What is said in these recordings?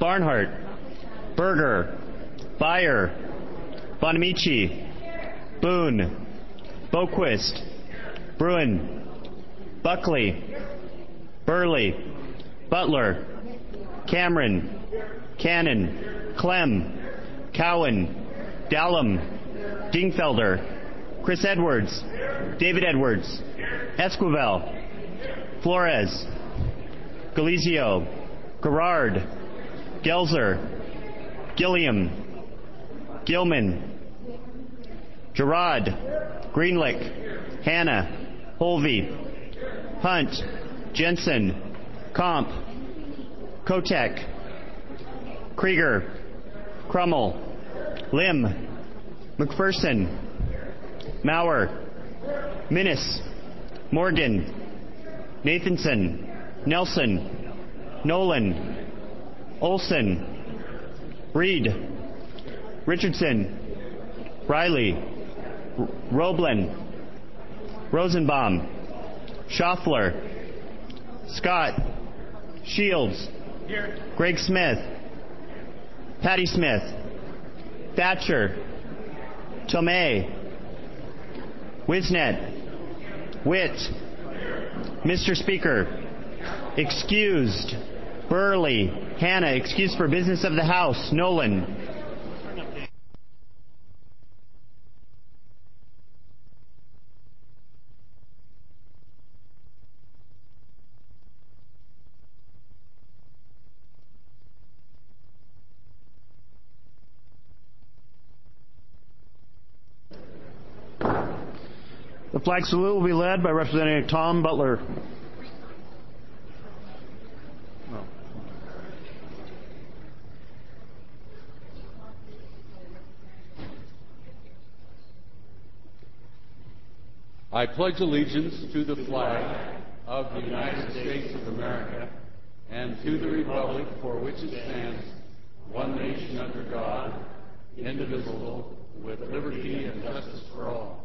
Barnhart, Berger, Beyer, Bonamici, Boone, Boquist, Bruin, Buckley, Burley, Butler, Cameron, Cannon, Clem, Cowan, Dallum, Dingfelder, Chris Edwards, David Edwards, Esquivel, Flores, Galizio, Gerard, Gelzer, Gilliam, Gilman, Gerard, Greenlick, Hanna, Holvey, Hunt, Jensen, Comp, Kotek, Krieger, Crummel, Lim, McPherson, Maurer, Minnis, Morgan, Nathanson, Nelson, Nolan, Olson, Reed, Richardson, Riley, Roblin, Rosenbaum, Schaffler, Scott, Shields, Greg Smith, Patty Smith, Thatcher, Tomei, Wisnet, Witt, Mr. Speaker, excused, Burley, Hannah, excused for business of the House, Nolan. The flag salute will be led by Representative Tom Butler. I pledge allegiance to the flag of the United States of America and to the republic for which it stands, one nation under God, indivisible, with liberty and justice for all.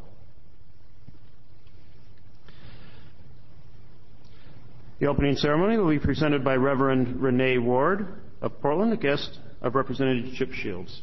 The opening ceremony will be presented by Reverend Renee Ward of Portland, a guest of Representative Chip Shields.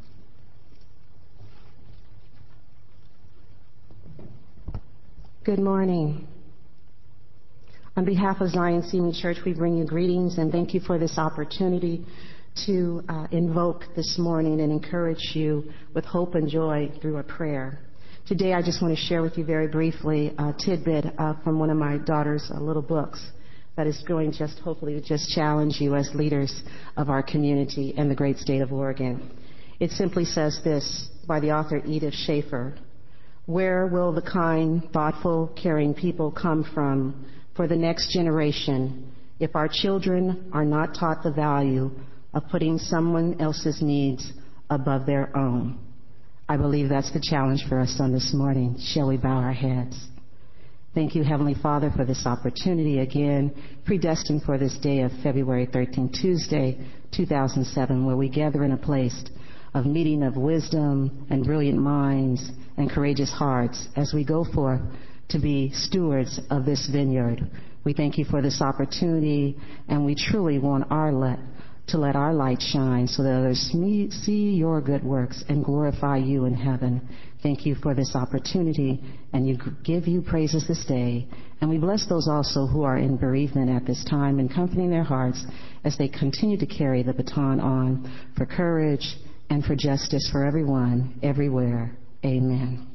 Good morning. On behalf of Zion Senior Church, we bring you greetings and thank you for this opportunity to invoke this morning and encourage you with hope and joy through a prayer. Today, I just want to share with you very briefly a tidbit from one of my daughter's little books that is going just hopefully to just challenge you as leaders of our community and the great state of Oregon. It simply says this by the author Edith Schaefer: where will the kind, thoughtful, caring people come from for the next generation if our children are not taught the value of putting someone else's needs above their own? I believe that's the challenge for us on this morning. Shall we bow our heads? Thank you, Heavenly Father, for this opportunity again, predestined for this day of February 13, Tuesday, 2007, where we gather in a place of meeting of wisdom and brilliant minds and courageous hearts as we go forth to be stewards of this vineyard. We thank you for this opportunity, and we truly want to let our light shine so that others see your good works and glorify you in heaven. Thank you for this opportunity, and you give you praises this day. And we bless those also who are in bereavement at this time and comforting their hearts as they continue to carry the baton on for courage and for justice for everyone, everywhere. Amen.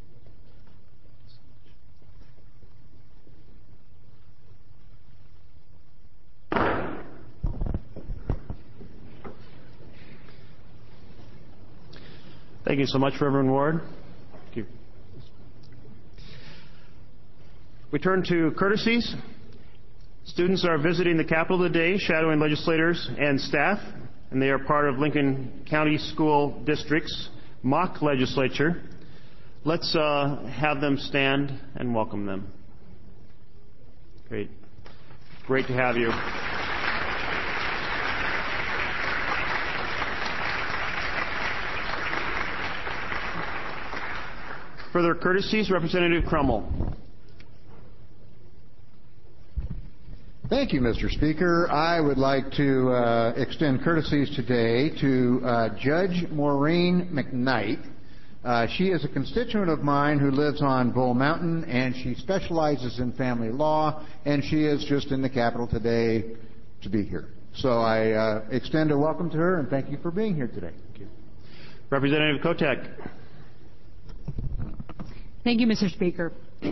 Thank you so much, Reverend Ward. Thank you. We turn to courtesies. Students are visiting the Capitol today, shadowing legislators and staff, and they are part of Lincoln County School District's mock legislature. Let's have them stand and welcome them. Great. Great to have you. Further courtesies, Representative Crummel. Thank you, Mr. Speaker. I would like to extend courtesies today to Judge Maureen McKnight. She is a constituent of mine who lives on Bull Mountain, and she specializes in family law, and she is just in the Capitol today to be here. So I extend a welcome to her, and thank you for being here today. Thank you. Representative Kotek. Thank you, Mr. Speaker.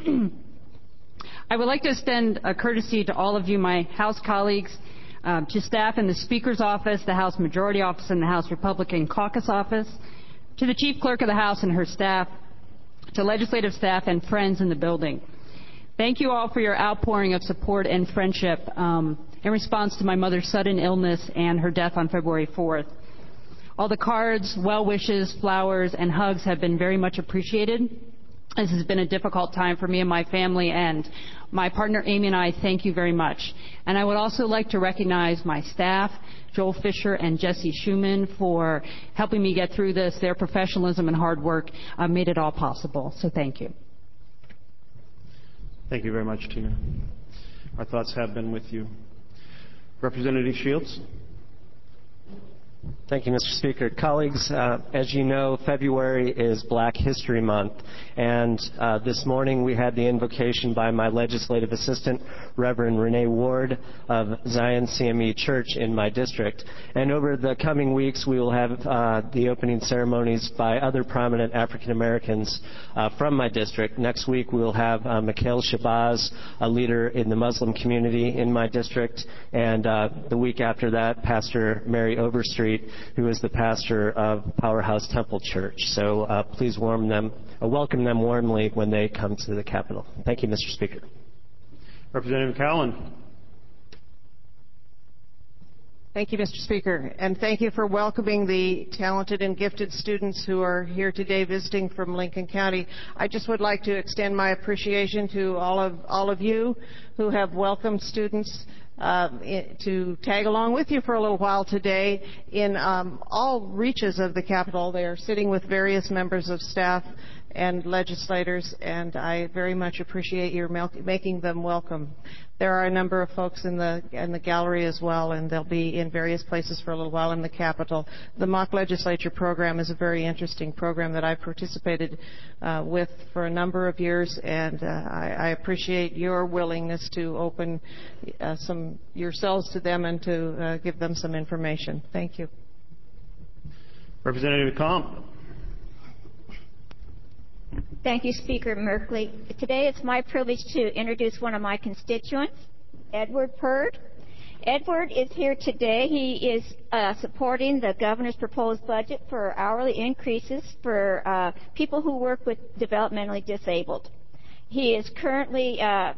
I would like to extend a courtesy to all of you, my House colleagues, to staff in the Speaker's office, the House Majority Office, and the House Republican Caucus Office, to the Chief Clerk of the House and her staff, to legislative staff and friends in the building. Thank you all for your outpouring of support and friendship in response to my mother's sudden illness and her death on February 4th. All the cards, well wishes, flowers, and hugs have been very much appreciated. This has been a difficult time for me and my family, and my partner Amy and I thank you very much. And I would also like to recognize my staff, Joel Fisher and Jesse Schuman, for helping me get through this. Their professionalism and hard work made it all possible. So thank you. Thank you very much, Tina. Our thoughts have been with you. Representative Shields. Thank you, Mr. Speaker. Colleagues, as you know, February is Black History Month, and this morning we had the invocation by my legislative assistant, Reverend Renee Ward of Zion CME Church in my district. And over the coming weeks, we will have the opening ceremonies by other prominent African Americans from my district. Next week, we will have Mikhail Shabazz, a leader in the Muslim community in my district, and the week after that, Pastor Mary Overstreet, who is the pastor of Powerhouse Temple Church. So please welcome them warmly when they come to the Capitol. Thank you, Mr. Speaker. Representative Cowan. Thank you, Mr. Speaker, and thank you for welcoming the talented and gifted students who are here today visiting from Lincoln County. I just would like to extend my appreciation to all of you who have welcomed students to tag along with you for a little while today in all reaches of the Capitol. They are sitting with various members of staff and legislators, and I very much appreciate your making them welcome. There are a number of folks in the gallery as well, and they'll be in various places for a little while in the Capitol. The mock legislature program is a very interesting program that I've participated with for a number of years, and I appreciate your willingness to open yourselves to them and to give them some information. Thank you. Representative Comp. Thank you, Speaker Merkley. Today it's my privilege to introduce one of my constituents, Edward Purd. Edward is here today. He is supporting the governor's proposed budget for hourly increases for people who work with developmentally disabled. He is currently,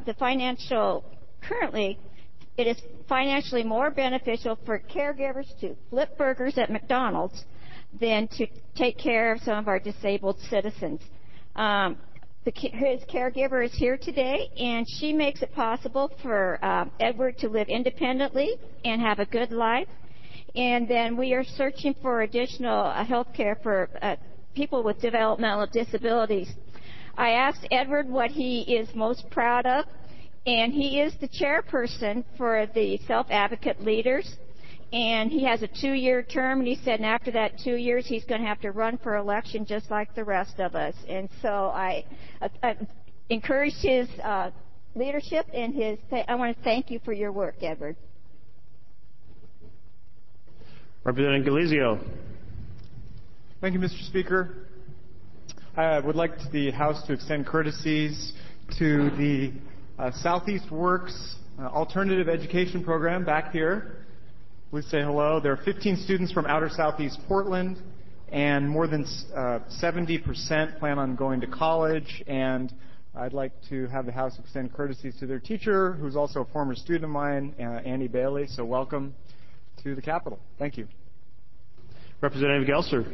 it is financially more beneficial for caregivers to flip burgers at McDonald's than to take care of some of our disabled citizens. His caregiver is here today, and she makes it possible for Edward to live independently and have a good life. And then we are searching for additional health care for people with developmental disabilities. I asked Edward what he is most proud of, and he is the chairperson for the Self-Advocate Leaders. And he has a 2-year term, and he said after that 2 years he's going to have to run for election just like the rest of us. And so I encouraged his leadership and I want to thank you for your work, Edward. Representative Galizio. Thank you, Mr. Speaker. I would like the House to extend courtesies to the Southeast Works Alternative Education Program back here. Please say hello. There are 15 students from outer Southeast Portland, and more than 70% plan on going to college. And I'd like to have the House extend courtesies to their teacher, who's also a former student of mine, Annie Bailey. So welcome to the Capitol. Thank you. Representative Gelser.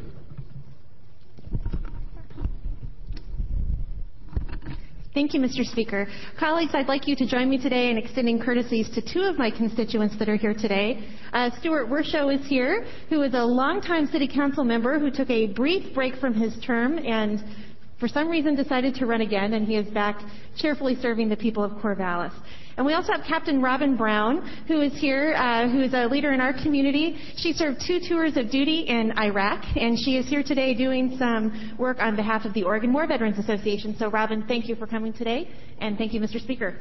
Thank you, Mr. Speaker. Colleagues, I'd like you to join me today in extending courtesies to 2 of my constituents that are here today. Stuart Wershow is here, who is a longtime City Council member who took a brief break from his term and for some reason decided to run again, and he is back cheerfully serving the people of Corvallis. And we also have Captain Robin Brown, who is here, who is a leader in our community. She served 2 tours of duty in Iraq, and she is here today doing some work on behalf of the Oregon War Veterans Association. So, Robin, thank you for coming today, and thank you, Mr. Speaker.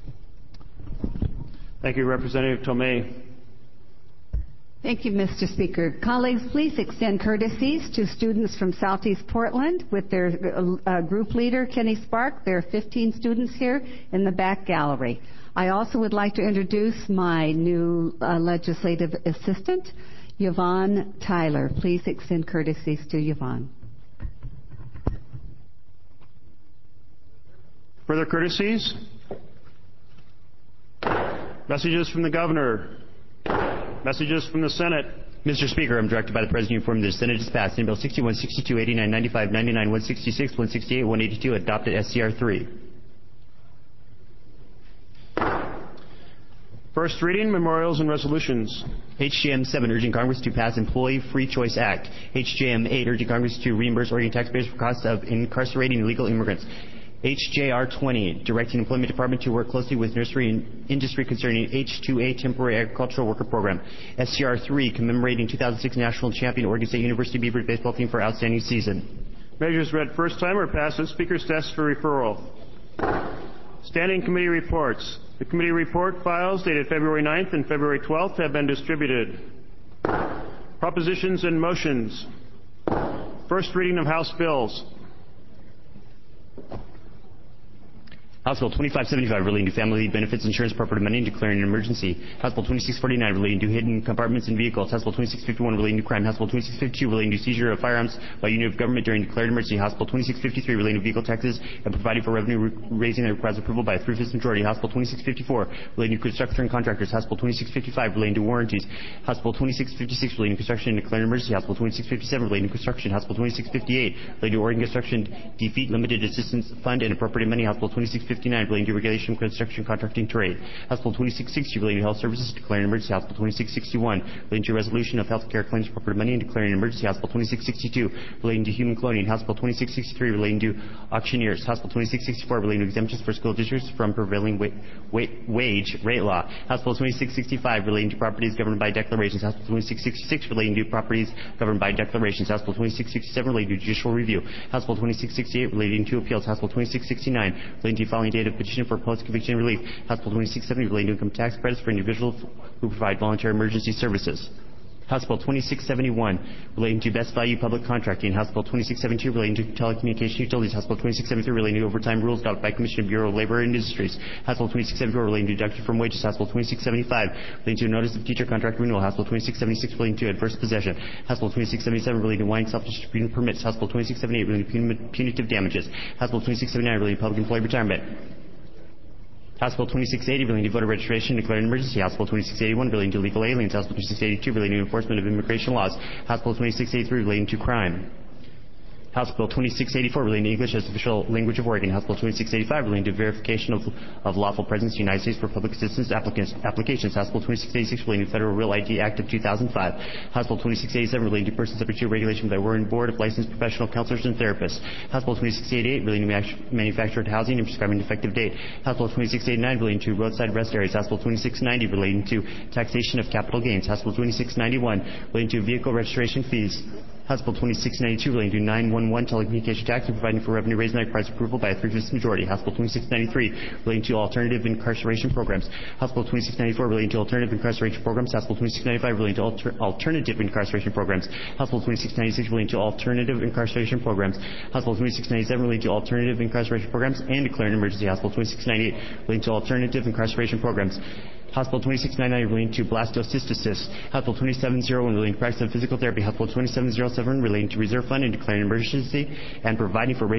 Thank you, Representative Tomei. Thank you, Mr. Speaker. Colleagues, please extend courtesies to students from Southeast Portland with their group leader, Kenny Spark. There are 15 students here in the back gallery. I also would like to introduce my new legislative assistant, Yvonne Tyler. Please extend courtesies to Yvonne. Further courtesies? Messages from the Governor. Messages from the Senate. Mr. Speaker, I'm directed by the President to inform that the Senate has passed Senate Bill 61, 62, 89, 95, 99, 166, 168, 182, adopted SCR 3. First reading, memorials and resolutions. HJM 7, urging Congress to pass Employee Free Choice Act. HJM 8, urging Congress to reimburse Oregon taxpayers for costs of incarcerating illegal immigrants. HJR 20, directing the Employment Department to work closely with nursery and industry concerning H-2A temporary agricultural worker program. SCR 3, commemorating 2006 national champion Oregon State University Beavers baseball team for outstanding season. Measures read first time or passed to Speaker's desk for referral. Standing committee reports. The committee report files dated February 9th and February 12th have been distributed. Propositions and motions. First reading of House bills. House Bill 2575 relating to family benefits insurance property money and declaring an emergency. House Bill 2649 relating to hidden compartments in vehicles. House Bill 2651 relating to crime. House Bill 2652 relating to seizure of firearms by unit of government during declared emergency. House Bill 2653 relating to vehicle taxes and providing for revenue raising that requires approval by a 3/5 majority. House Bill 2654 relating to construction contractors. House Bill 2655 relating to warranties. House Bill 2656 relating to construction and declared emergency. House Bill 2657 relating to construction. House Bill 2658 relating to Oregon Construction Defeat Limited Assistance Fund and appropriated money. House Bill 2659 relating to regulation of construction contracting trade. House Bill 2660 relating to health services declaring an emergency. House Bill 2661 relating to resolution of health care claims appropriated money and declaring an emergency. House Bill 2662 relating to human cloning. House Bill 2663 relating to auctioneers. House Bill 2664 relating to exemptions for school districts from prevailing wage rate law. House Bill 2665 relating to properties governed by declarations. House Bill 2666 relating to properties governed by declarations. House Bill 2667 relating to judicial review. House Bill 2668 relating to appeals. House Bill 2669 relating to filing date of petition for post-conviction relief. House Bill 2670 relating to income tax credits for individuals who provide voluntary emergency services. House Bill 2671 relating to best value public contracting. House Bill 2672 relating to telecommunication utilities. House Bill 2673 relating to overtime rules adopted by Commission of Bureau of Labor and Industries. House Bill 2674 relating to deduction from wages. House Bill 2675 relating to notice of teacher contract renewal. House Bill 2676 relating to adverse possession. House Bill 2677 relating to wine self-distribution permits. House Bill 2678 relating to punitive damages. House Bill 2679 relating to public employee retirement. House Bill 2680 relating to voter registration declaring an emergency. House Bill 2681 relating to illegal aliens. House Bill 2682 relating to enforcement of immigration laws. House Bill 2683 relating to crime. House Bill 2684 relating to English as official language of Oregon. House Bill 2685 relating to verification of lawful presence in the United States for public assistance applications. House Bill 2686 relating to Federal Real ID Act of 2005. House Bill 2687 relating to persons subject to regulation by the Oregon Board of Licensed Professional Counselors and Therapists. House Bill 2688 relating to manufactured housing and prescribing an effective date. House Bill 2689 relating to roadside rest areas. House Bill 2690 relating to taxation of capital gains. House Bill 2691 relating to vehicle registration fees. House Bill 2692 relating to 911 telecommunication tax and providing for revenue raising that requires approval by a 3/5 majority. House Bill 2693 relating to alternative incarceration programs. House Bill 2694 relating to alternative incarceration programs. House Bill 2695 relating to alternative incarceration programs. House Bill 2696 relating to alternative incarceration programs. House Bill 2697 relating to alternative incarceration programs and declaring an emergency. House Bill 2698 relating to alternative incarceration programs. House Bill 2699 relating to blastocystitis. House Bill 2701 relating to practice of physical therapy. House Bill 2707 relating to reserve fund and declaring an emergency and providing for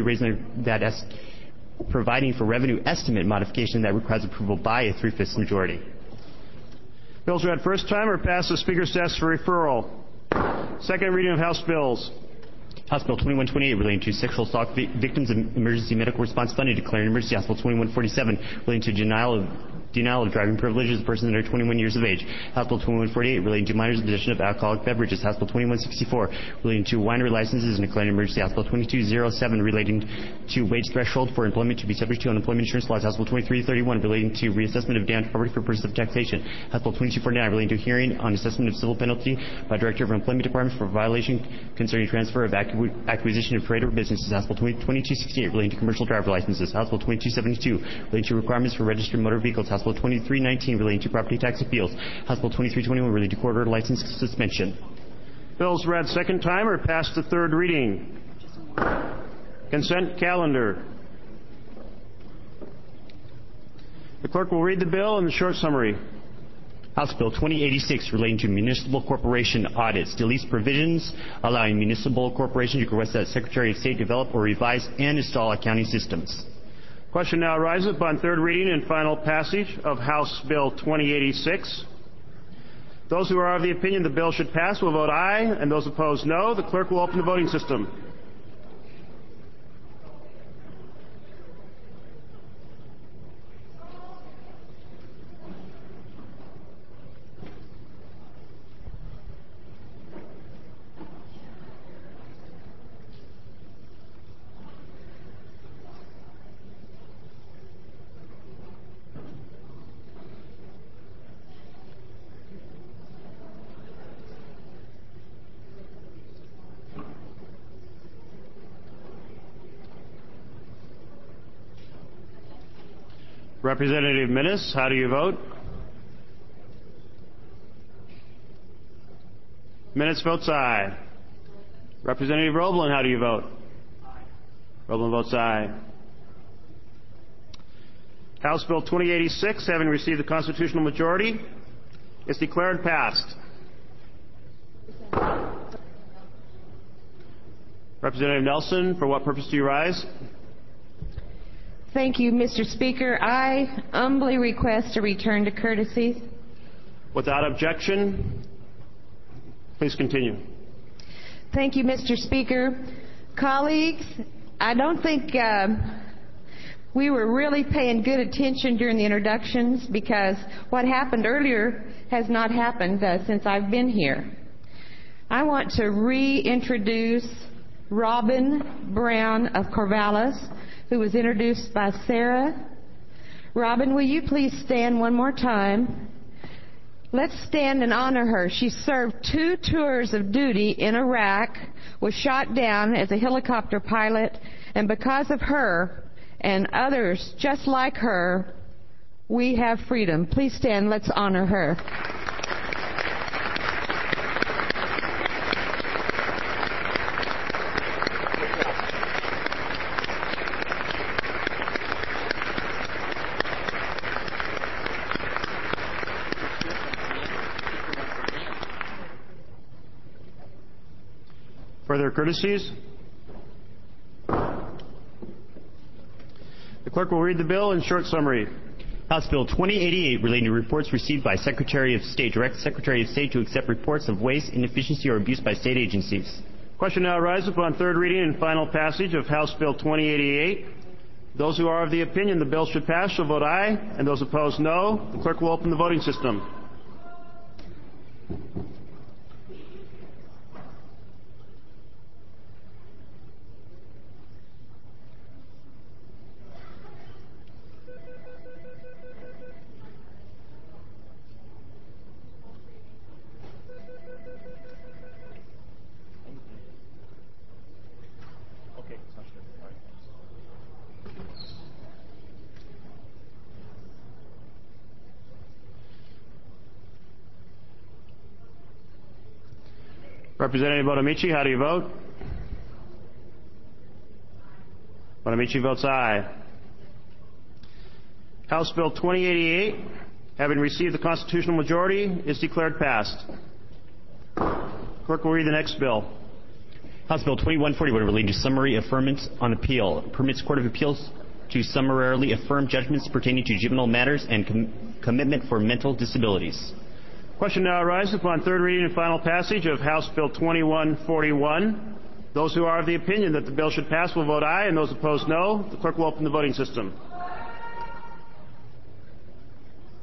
providing for revenue estimate modification that requires approval by a 3/5 majority. Bills read first time or passed the Speaker's desk for referral. Second reading of House bills. House Bill 2128 relating to sexual assault victims and emergency medical response fund and declaring an emergency. House Bill 2147 relating to denial of denial of driving privileges of persons under 21 years of age. House Bill 2148 relating to minors' possession of alcoholic beverages. House Bill 2164 relating to winery licenses and declaring an emergency. House Bill 2207 relating to wage threshold for employment to be subject to unemployment insurance laws. House Bill 2331 relating to reassessment of damaged property for purposes of taxation. House Bill 2249 relating to hearing on assessment of civil penalty by Director of Employment Department for violation concerning transfer of acquisition of trade or businesses. House Bill 2268 relating to commercial driver licenses. House Bill 2272 relating to requirements for registered motor vehicles. House Bill 2319 relating to property tax appeals. House Bill 2321 relating to court order license suspension. Bills read second time or passed to third reading. Consent calendar. The clerk will read the bill and the short summary. House Bill 2086 relating to municipal corporation audits deletes provisions allowing municipal corporations to request that Secretary of State develop or revise and install accounting systems. Question now arises upon third reading and final passage of House Bill 2086. Those who are of the opinion the bill should pass will vote aye, and those opposed no. The clerk will open the voting system. Representative Minnis, how do you vote? Minnis votes aye. Representative Roblin, how do you vote? Aye. Roblin votes aye. House Bill 2086, having received the constitutional majority, is declared passed. Representative Nelson, for what purpose do you rise? Thank you, Mr. Speaker. I humbly request a return to courtesies. Without objection, please continue. Thank you, Mr. Speaker. Colleagues, I don't think we were really paying good attention during the introductions because what happened earlier has not happened since I've been here. I want to reintroduce Robin Brown of Corvallis, who was introduced by Sarah. Robin, will you please stand one more time? Let's stand and honor her. She served 2 tours of duty in Iraq, was shot down as a helicopter pilot, and because of her and others just like her, we have freedom. Please stand. Let's honor her. Further courtesies? The clerk will read the bill in short summary. House Bill 2088 relating to reports received by Secretary of State directs Secretary of State to accept reports of waste, inefficiency, or abuse by state agencies. Question now arises upon third reading and final passage of House Bill 2088. Those who are of the opinion the bill should pass shall vote aye, and those opposed no. The clerk will open the voting system. Representative Bonamici, how do you vote? Bonamici votes aye. House Bill 2088, having received the constitutional majority, is declared passed. Clerk will read the next bill. House Bill 2141 relating to summary affirmance on appeal permits Court of Appeals to summarily affirm judgments pertaining to juvenile matters and commitment for mental disabilities. Question now arises upon third reading and final passage of House Bill 2141. Those who are of the opinion that the bill should pass will vote aye, and those opposed no. The clerk will open the voting system.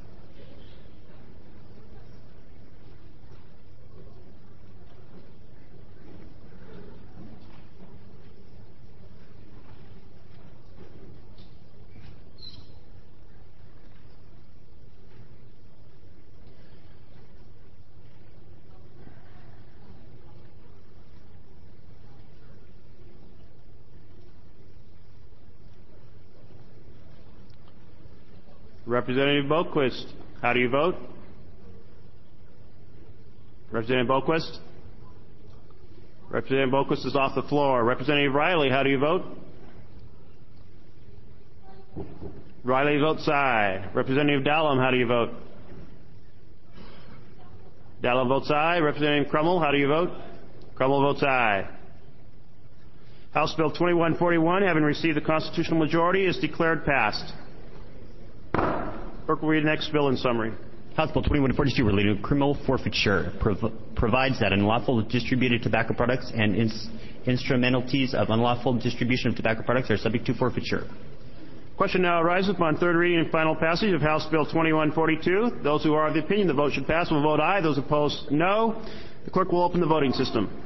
Representative Boquist, how do you vote? Representative Boquist? Representative Boquist is off the floor. Representative Riley, how do you vote? Riley votes aye. Representative Dallum, how do you vote? Dallum votes aye. Representative Crummell, how do you vote? Crummell votes aye. House Bill 2141, having received the constitutional majority, is declared passed. Clerk will read the next bill in summary. House Bill 2142, relating to criminal forfeiture, provides that unlawful distributed tobacco products and instrumentalities of unlawful distribution of tobacco products are subject to forfeiture. Question now arises upon third reading and final passage of House Bill 2142. Those who are of the opinion the vote should pass will vote aye. Those opposed, no. The clerk will open the voting system.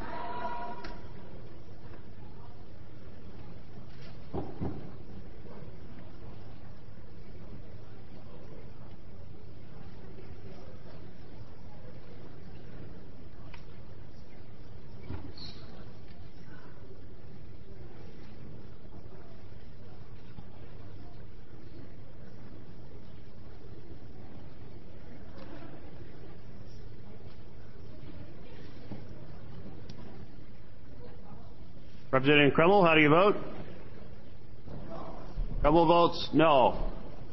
Representative Crummell, how do you vote? Crummell votes no.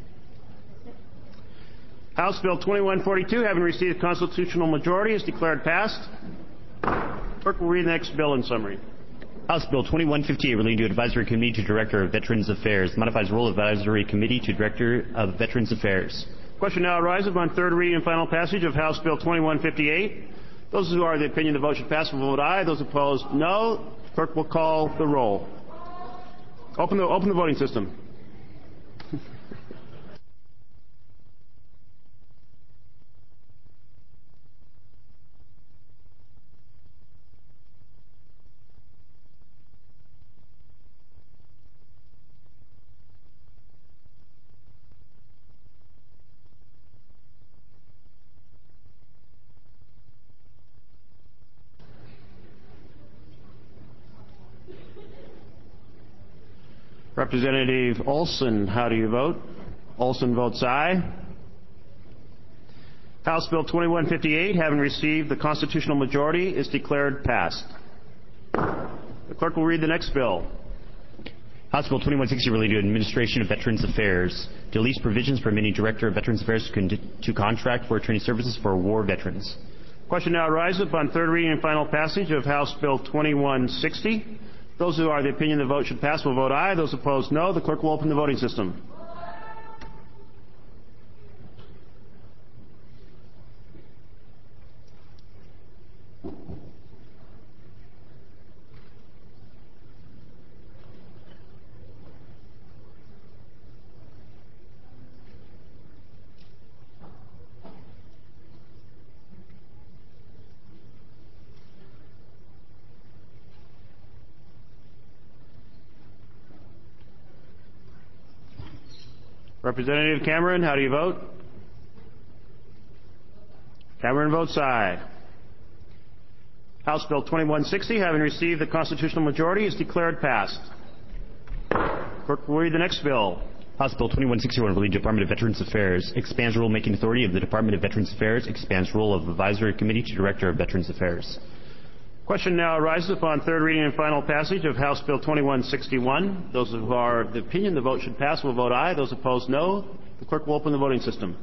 House Bill 2142, having received a constitutional majority, is declared passed. Clerk will read the next bill in summary. House Bill 2158, relating to Advisory Committee to Director of Veterans Affairs, modifies role of Advisory Committee to Director of Veterans Affairs. Question now arises upon third reading and final passage of House Bill 2158. Those who are of the opinion the vote should pass will vote aye. Those opposed, no. Clerk will call the roll. Open the voting system. Representative Olson, how do you vote? Olson votes aye. House Bill 2158, having received the constitutional majority, is declared passed. The clerk will read the next bill. House Bill 2160, relating to Administration of Veterans Affairs, deletes provisions permitting Director of Veterans Affairs to contract for attorney services for war veterans. Question now arises upon third reading and final passage of House Bill 2160. Those who are of the opinion the vote should pass will vote aye. Those opposed, no. The clerk will open the voting system. Representative Cameron, how do you vote? Cameron votes aye. House Bill 2160, having received the constitutional majority, is declared passed. Clerk will read the next bill. House Bill 2161, relating to Department of Veterans Affairs, expands rulemaking authority of the Department of Veterans Affairs, expands role of Advisory Committee to Director of Veterans Affairs. Question now arises upon third reading and final passage of House Bill 2161. Those who are of the opinion the vote should pass will vote aye. Those opposed, no. The clerk will open the voting system.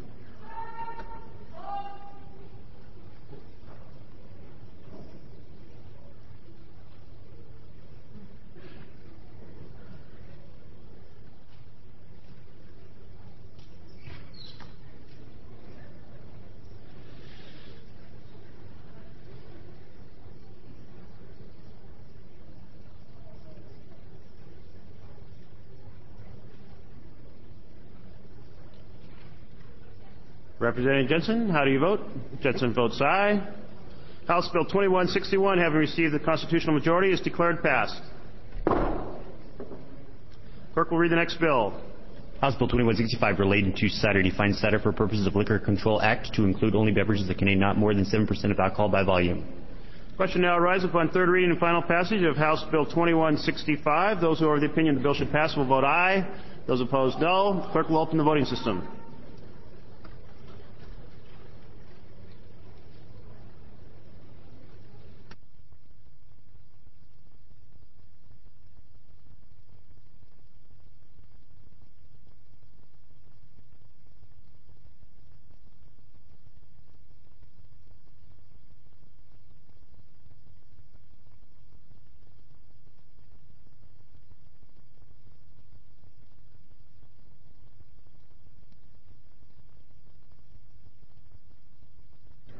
Representative Jensen, how do you vote? Jensen votes aye. House Bill 2161, having received the constitutional majority, is declared passed. Clerk will read the next bill. House Bill 2165, relating to cider, defines cider for purposes of Liquor Control Act to include only beverages that contain not more than 7% of alcohol by volume. Question now arises upon third reading and final passage of House Bill 2165. Those who are of the opinion the bill should pass will vote aye. Those opposed, no. Clerk will open the voting system.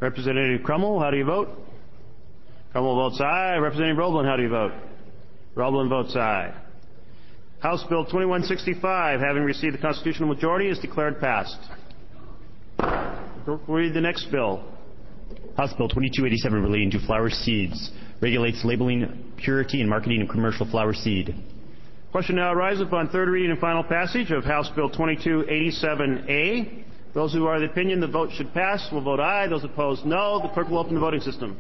Representative Crummell, how do you vote? Crummell votes aye. Representative Roblin, how do you vote? Roblin votes aye. House Bill 2165, having received the constitutional majority, is declared passed. We'll read the next bill. House Bill 2287 relating to flower seeds regulates labeling, purity, and marketing of commercial flower seed. Question now arises upon third reading and final passage of House Bill 2287A. Those who are of the opinion the vote should pass will vote aye. Those opposed, no. The clerk will open the voting system.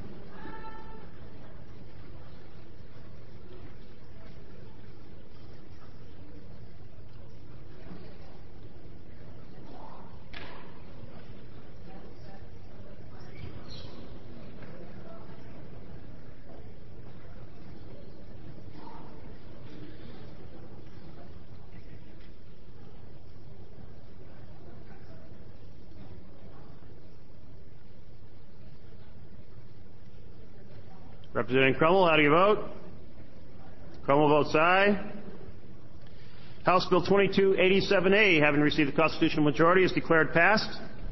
Representative Crummell, how do you vote? Crummell votes aye. House Bill 2287A, having received the constitutional majority, is declared passed.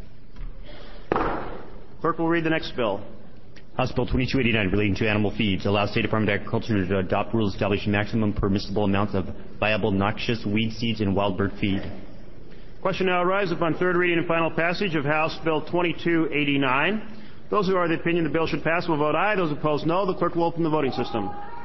Clerk will read the next bill. House Bill 2289 relating to animal feeds allows State Department of Agriculture to adopt rules establishing maximum permissible amounts of viable noxious weed seeds and wild bird feed. Question now arises upon third reading and final passage of House Bill 2289. Those who are of the opinion the bill should pass will vote aye. Those opposed, no. The clerk will open the voting system.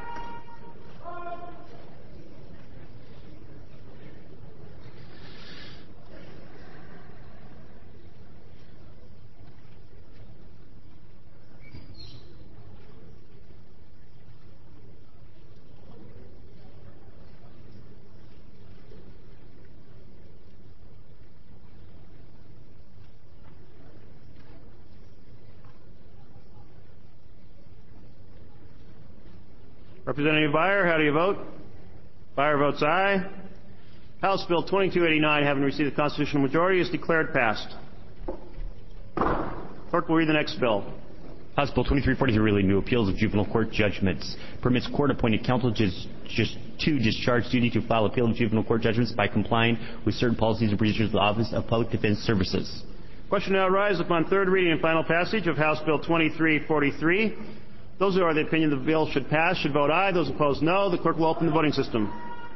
Representative Beyer, how do you vote? Beyer votes aye. House Bill 2289, having received the constitutional majority, is declared passed. Clerk will read the next bill. House Bill 2343 relating to appeals of juvenile court judgments permits court-appointed counsel to discharge duty to file appeal of juvenile court judgments by complying with certain policies and procedures of the Office of Public Defense Services. Question now arises upon third reading and final passage of House Bill 2343. Those who are of the opinion the bill should pass should vote aye. Those opposed, no. The clerk will open the voting system.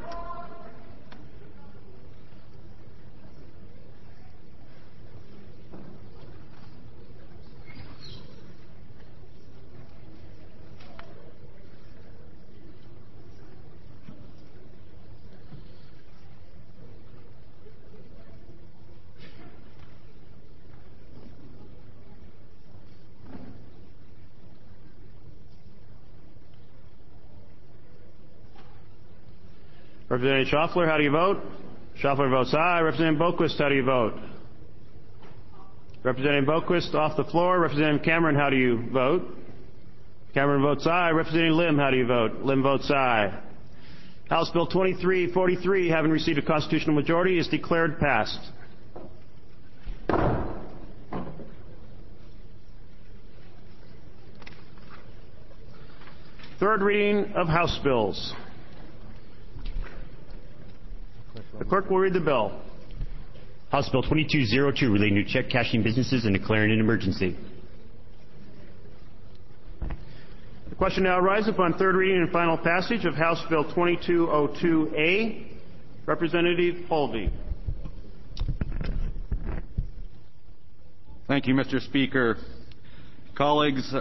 Representative Schaffler, how do you vote? Schaffler votes aye. Representative Boquist, how do you vote? Representative Boquist off the floor. Representative Cameron, how do you vote? Cameron votes aye. Representative Lim, how do you vote? Lim votes aye. House Bill 2343, having received a constitutional majority, is declared passed. Third reading of House bills. The clerk will read the bill. House Bill 2202 relating to check cashing businesses and declaring an emergency. The question now arises upon third reading and final passage of House Bill 2202A. Representative Holvey. Thank you, Mr. Speaker. Colleagues,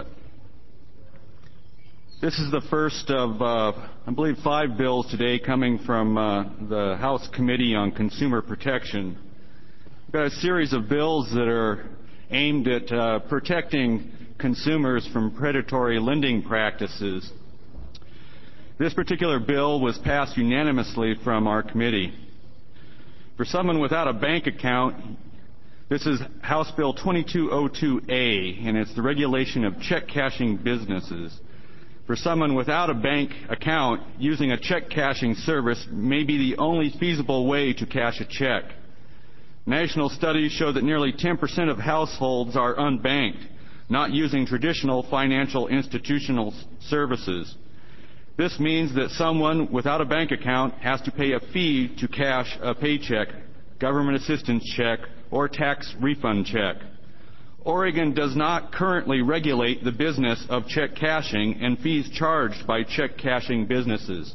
this is the first of, I believe, 5 bills today coming from the House Committee on Consumer Protection. We've got a series of bills that are aimed at protecting consumers from predatory lending practices. This particular bill was passed unanimously from our committee. For someone without a bank account, this is House Bill 2202A, and it's the regulation of check cashing businesses. For someone without a bank account, using a check cashing service may be the only feasible way to cash a check. National studies show that nearly 10% of households are unbanked, not using traditional financial institutional services. This means that someone without a bank account has to pay a fee to cash a paycheck, government assistance check, or tax refund check. Oregon does not currently regulate the business of check cashing and fees charged by check cashing businesses.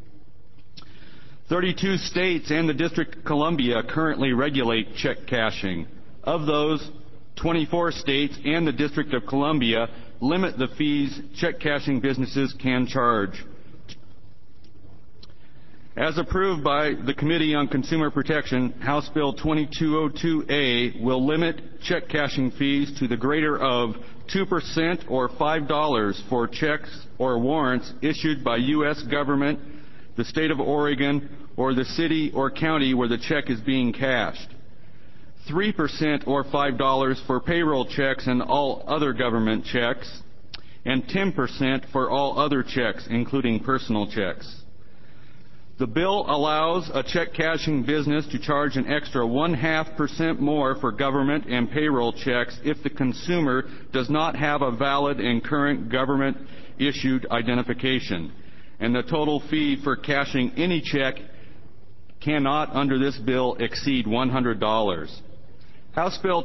32 states and the District of Columbia currently regulate check cashing. Of those, 24 states and the District of Columbia limit the fees check cashing businesses can charge. As approved by the Committee on Consumer Protection, House Bill 2202A will limit check cashing fees to the greater of 2% or $5 for checks or warrants issued by U.S. government, the state of Oregon, or the city or county where the check is being cashed. 3% or $5 for payroll checks and all other government checks, and 10% for all other checks, including personal checks. The bill allows a check cashing business to charge an extra 0.5% more for government and payroll checks if the consumer does not have a valid and current government-issued identification. And the total fee for cashing any check cannot, under this bill, exceed $100. House Bill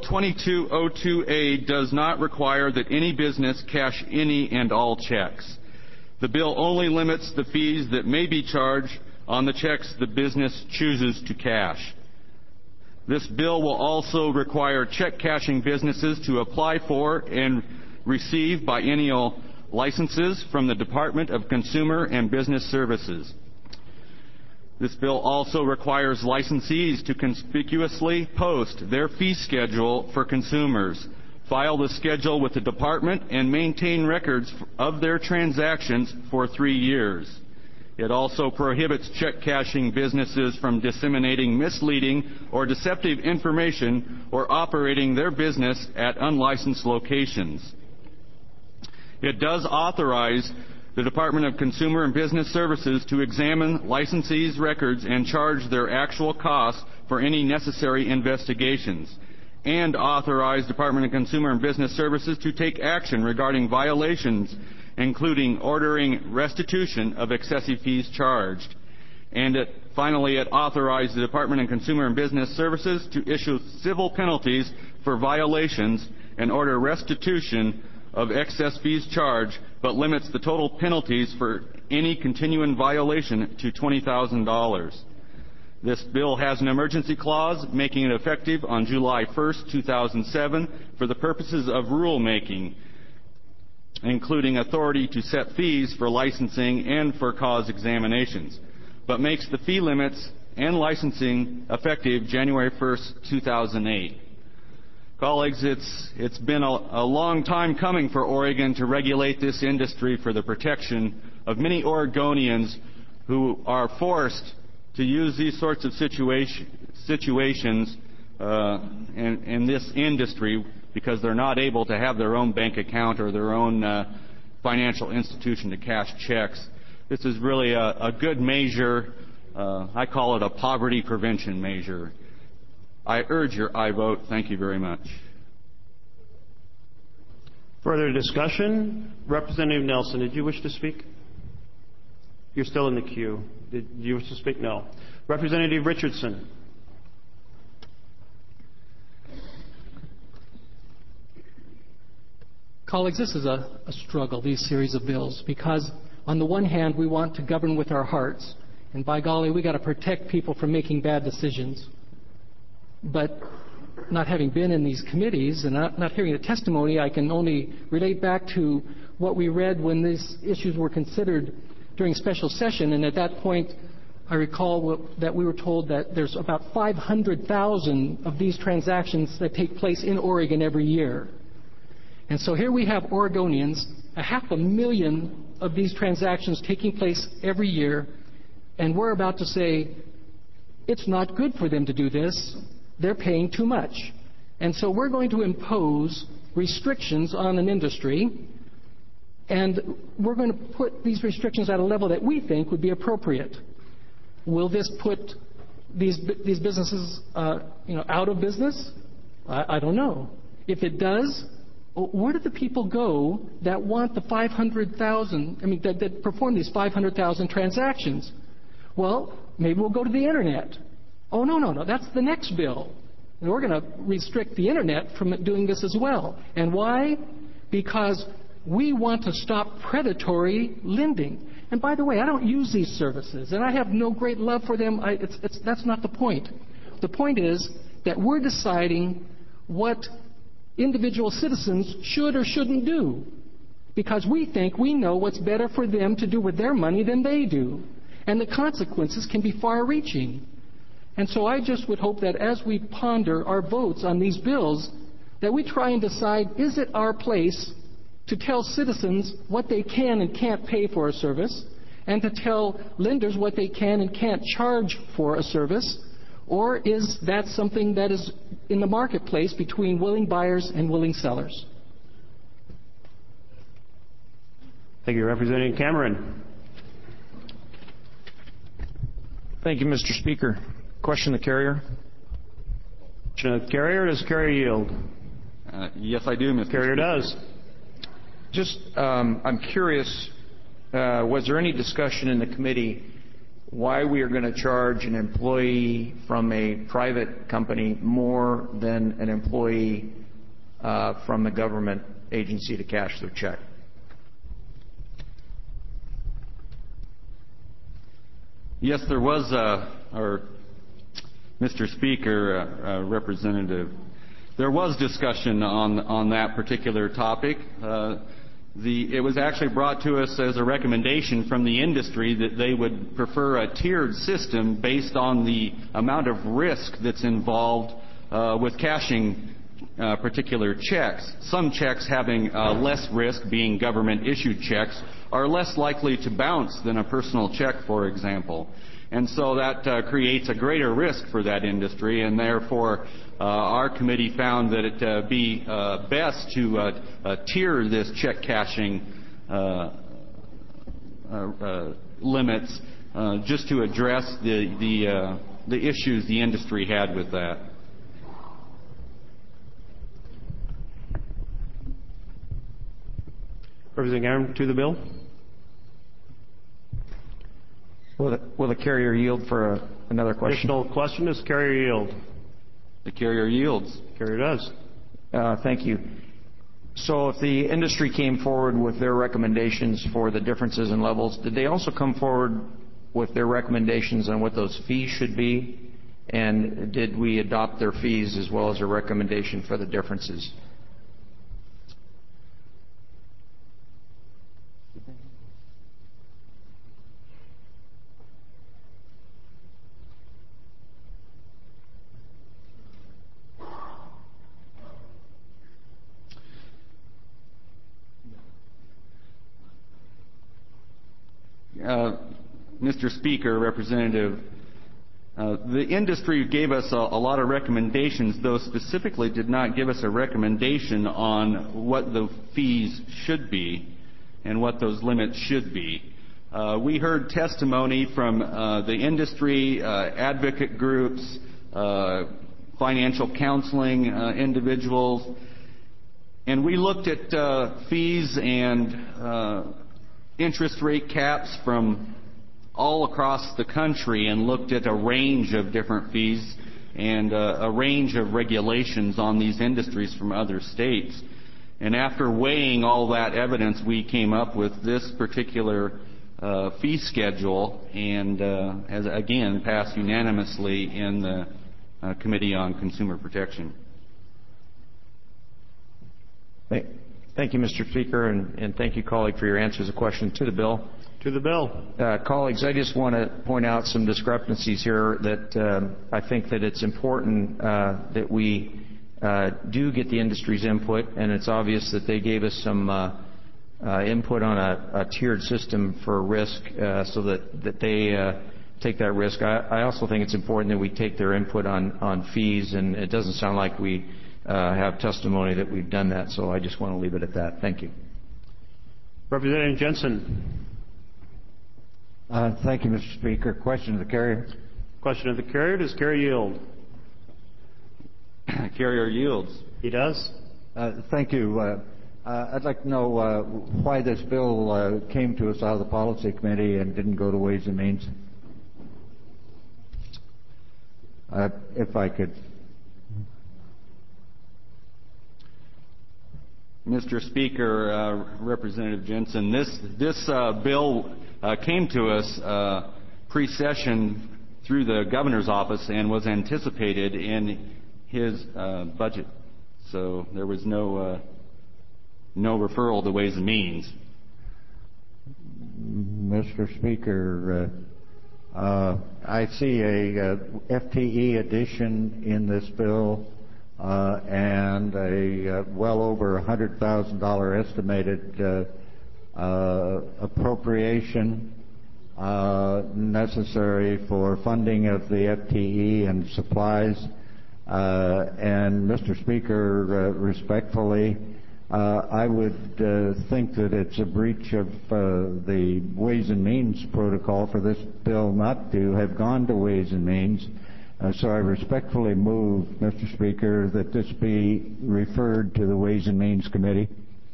2202A does not require that any business cash any and all checks. The bill only limits the fees that may be charged on the checks the business chooses to cash. This bill will also require check cashing businesses to apply for and receive biennial licenses from the Department of Consumer and Business Services. This bill also requires licensees to conspicuously post their fee schedule for consumers, file the schedule with the department, and maintain records of their transactions for 3 years. It also prohibits check cashing businesses from disseminating misleading or deceptive information or operating their business at unlicensed locations. It does authorize the Department of Consumer and Business Services to examine licensees' records and charge their actual costs for any necessary investigations, and authorize Department of Consumer and Business Services to take action regarding violations, including ordering restitution of excessive fees charged. And finally, it authorized the Department of Consumer and Business Services to issue civil penalties for violations and order restitution of excess fees charged, but limits the total penalties for any continuing violation to $20,000. This bill has an emergency clause making it effective on July 1st, 2007 for the purposes of rulemaking, including authority to set fees for licensing and for cause examinations, but makes the fee limits and licensing effective January 1st, 2008. Colleagues, it's been a long time coming for Oregon to regulate this industry for the protection of many Oregonians who are forced to use these sorts of situations in this industry because they're not able to have their own bank account or their own financial institution to cash checks. This is really a good measure. I call it a poverty prevention measure. I urge your aye vote. Thank you very much. Further discussion? Representative Nelson, did you wish to speak? You're still in the queue. Did you wish to speak? No. Representative Richardson. Colleagues, this is a struggle, these series of bills, because on the one hand, we want to govern with our hearts, and by golly, we got to protect people from making bad decisions. But not having been in these committees and not hearing the testimony, I can only relate back to what we read when these issues were considered during special session. And at that point, I recall that we were told that there's about 500,000 of these transactions that take place in Oregon every year. And so here we have Oregonians, 500,000 of these transactions taking place every year, and we're about to say it's not good for them to do this. They're paying too much. And so we're going to impose restrictions on an industry, and we're going to put these restrictions at a level that we think would be appropriate. Will this put these businesses out of business? I don't know. If it does, where do the people go that want the 500,000, that perform these 500,000 transactions? Well, maybe we'll go to the Internet. Oh, no, that's the next bill. And we're going to restrict the Internet from doing this as well. And why? Because we want to stop predatory lending. And by the way, I don't use these services, and I have no great love for them. That's not the point. The point is that we're deciding what individual citizens should or shouldn't do, because we think we know what's better for them to do with their money than they do. And the consequences can be far-reaching. And so I just would hope that as we ponder our votes on these bills, that we try and decide, is it our place to tell citizens what they can and can't pay for a service, and to tell lenders what they can and can't charge for a service, or is that something that is in the marketplace between willing buyers and willing sellers? Thank you, Representative Cameron. Thank you, Mr. Speaker. Question the carrier. Question of the carrier. Does the carrier yield? Yes, I do, Mr. Carrier Speaker. does. Just, I'm curious, was there any discussion in the committee why we are going to charge an employee from a private company more than an employee from the government agency to cash their check? Yes, there was, Mr. Speaker, Representative, there was discussion on that particular topic. It was actually brought to us as a recommendation from the industry that they would prefer a tiered system based on the amount of risk that's involved with cashing particular checks. Some checks having less risk, being government-issued checks, are less likely to bounce than a personal check, for example. And so that creates a greater risk for that industry, and therefore our committee found that it be best to tier this check cashing limits just to address the issues the industry had with that. Representative Cameron, to the bill. Will the carrier yield for another question? Additional question. Does the carrier yield? The carrier yields. Carrier does. Thank you. So if the industry came forward with their recommendations for the differences in levels, did they also come forward with their recommendations on what those fees should be? And did we adopt their fees as well as a recommendation for the differences? Mr. Speaker, Representative, the industry gave us a lot of recommendations, though specifically did not give us a recommendation on what the fees should be and what those limits should be. We heard testimony from the industry, advocate groups, financial counseling individuals, and we looked at fees and interest rate caps from all across the country and looked at a range of different fees and a range of regulations on these industries from other states. And after weighing all that evidence, we came up with this particular fee schedule and has again passed unanimously in the Committee on Consumer Protection. Thank you, Mr. Speaker, and thank you, colleague, for your answers. A question to the bill. To the bill. Colleagues, I just want to point out some discrepancies here that I think that it's important that we do get the industry's input, and it's obvious that they gave us some input on a tiered system for risk so that they take that risk. I also think it's important that we take their input on fees, and it doesn't sound like we have testimony that we've done that, so I just want to leave it at that. Thank you. Representative Jensen. Thank you, Mr. Speaker. Question of the carrier. Question of the carrier. Does carrier yield? Carrier yields. He does. Thank you. I'd like to know why this bill came to us out of the Policy Committee and didn't go to Ways and Means. If I could Mr. Speaker, Representative Jensen, this bill came to us pre-session through the governor's office and was anticipated in his budget. So there was no referral to Ways and Means. Mr. Speaker, I see a FTE addition in this bill and a well over $100,000 estimated appropriation necessary for funding of the FTE and supplies. And Mr. Speaker, respectfully, I would think that it's a breach of the Ways and Means protocol for this bill not to have gone to Ways and Means. So I respectfully move, Mr. Speaker, that this be referred to the Ways and Means Committee.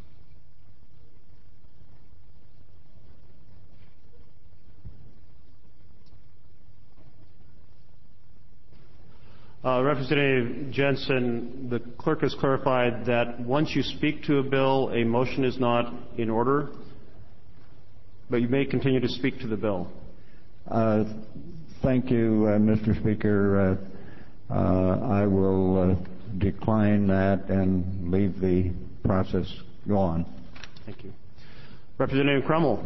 Representative Jensen, the clerk has clarified that once you speak to a bill, a motion is not in order, but you may continue to speak to the bill. Thank you, Mr. Speaker. I will decline that and leave the process go on. Thank you. Representative Crummell.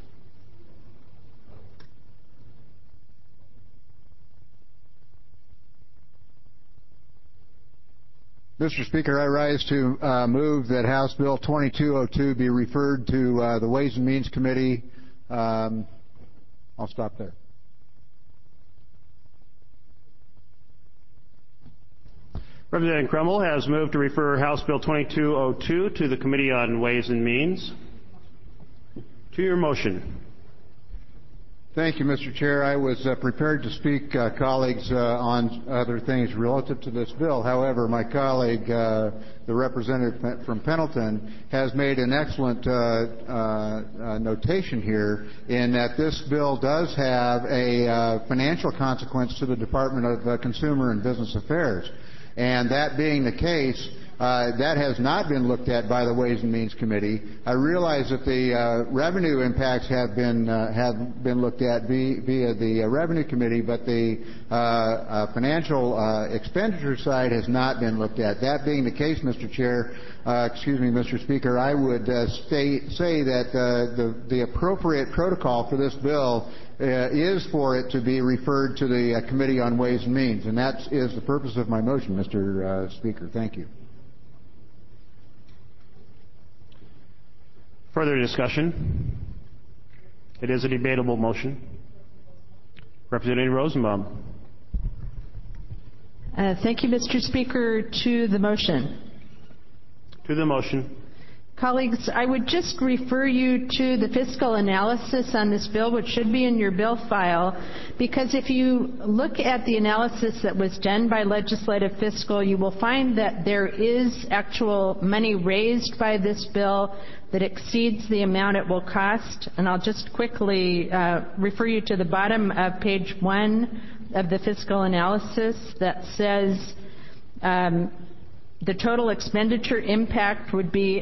Mr. Speaker, I rise to move that House Bill 2202 be referred to the Ways and Means Committee. I'll stop there. Representative Crummell has moved to refer House Bill 2202 to the Committee on Ways and Means. To your motion. Thank you, Mr. Chair. I was prepared to speak, colleagues, on other things relative to this bill. However, my colleague, the representative from Pendleton, has made an excellent notation here in that this bill does have a financial consequence to the Department of Consumer and Business Affairs. And that being the case, that has not been looked at by the Ways and Means Committee. I realize that the revenue impacts have been looked at via the Revenue Committee, but the financial expenditure side has not been looked at. That being the case, Mr. Speaker, I would say that the appropriate protocol for this bill is for it to be referred to the Committee on Ways and Means, and that is the purpose of my motion, Mr. Speaker. Thank you. Further discussion? It is a debatable motion. Representative Rosenbaum. Thank you, Mr. Speaker. To the motion. To the motion. Colleagues, I would just refer you to the fiscal analysis on this bill, which should be in your bill file, because if you look at the analysis that was done by Legislative Fiscal, you will find that there is actual money raised by this bill that exceeds the amount it will cost. And I'll just quickly refer you to the bottom of page 1 of the fiscal analysis that says the total expenditure impact would be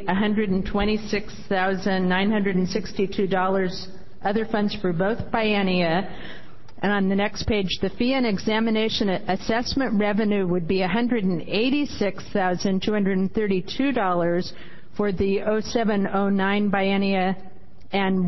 $126,962 other funds for both biennia. And on the next page, the fee and examination assessment revenue would be $186,232 for the 07-09 biennia and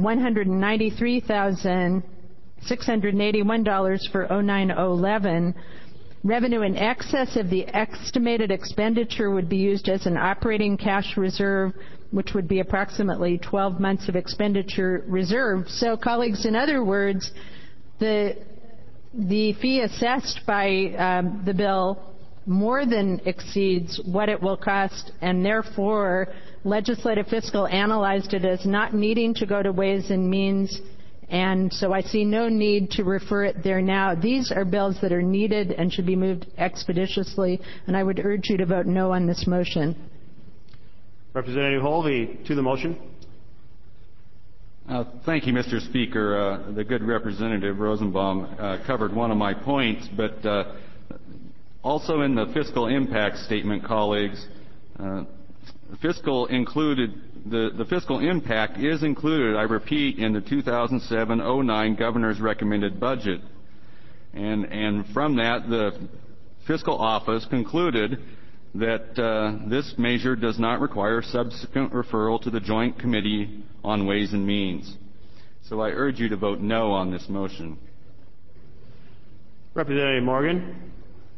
$193,681 for 09-11. Revenue in excess of the estimated expenditure would be used as an operating cash reserve, which would be approximately 12 months of expenditure reserve. So, colleagues, in other words, the fee assessed by the bill more than exceeds what it will cost, and therefore Legislative Fiscal analyzed it as not needing to go to Ways and Means, and so I see no need to refer it there now. These are bills that are needed and should be moved expeditiously, and I would urge you to vote no on this motion. Representative Holvey, to the motion. Thank you, Mr. Speaker. The good Representative Rosenbaum covered one of my points, but also in the fiscal impact statement, colleagues, The fiscal impact is included, I repeat, in the 2007-09 Governor's recommended budget. And from that, the Fiscal Office concluded that this measure does not require subsequent referral to the Joint Committee on Ways and Means. So I urge you to vote no on this motion. Representative Morgan.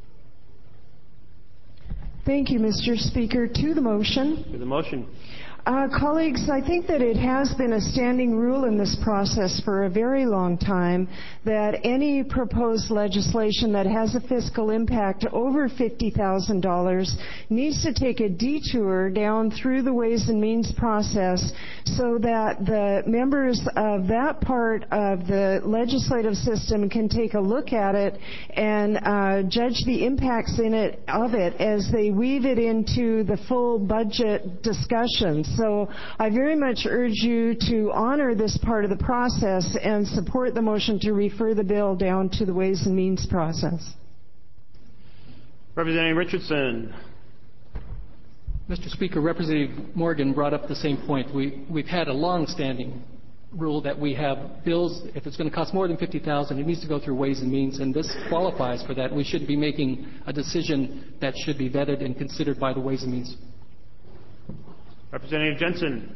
Thank you, Mr. Speaker. To the motion. To the motion. Colleagues, I think that it has been a standing rule in this process for a very long time that any proposed legislation that has a fiscal impact over $50,000 needs to take a detour down through the Ways and Means process so that the members of that part of the legislative system can take a look at it and judge the impacts of it as they weave it into the full budget discussions. So I very much urge you to honor this part of the process and support the motion to refer the bill down to the Ways and Means process. Representative Richardson. Mr. Speaker, Representative Morgan brought up the same point. We've had a long-standing rule that we have bills, if it's going to cost more than $50,000, it needs to go through Ways and Means, and this qualifies for that. We should be making a decision that should be vetted and considered by the Ways and Means. Representative Jensen.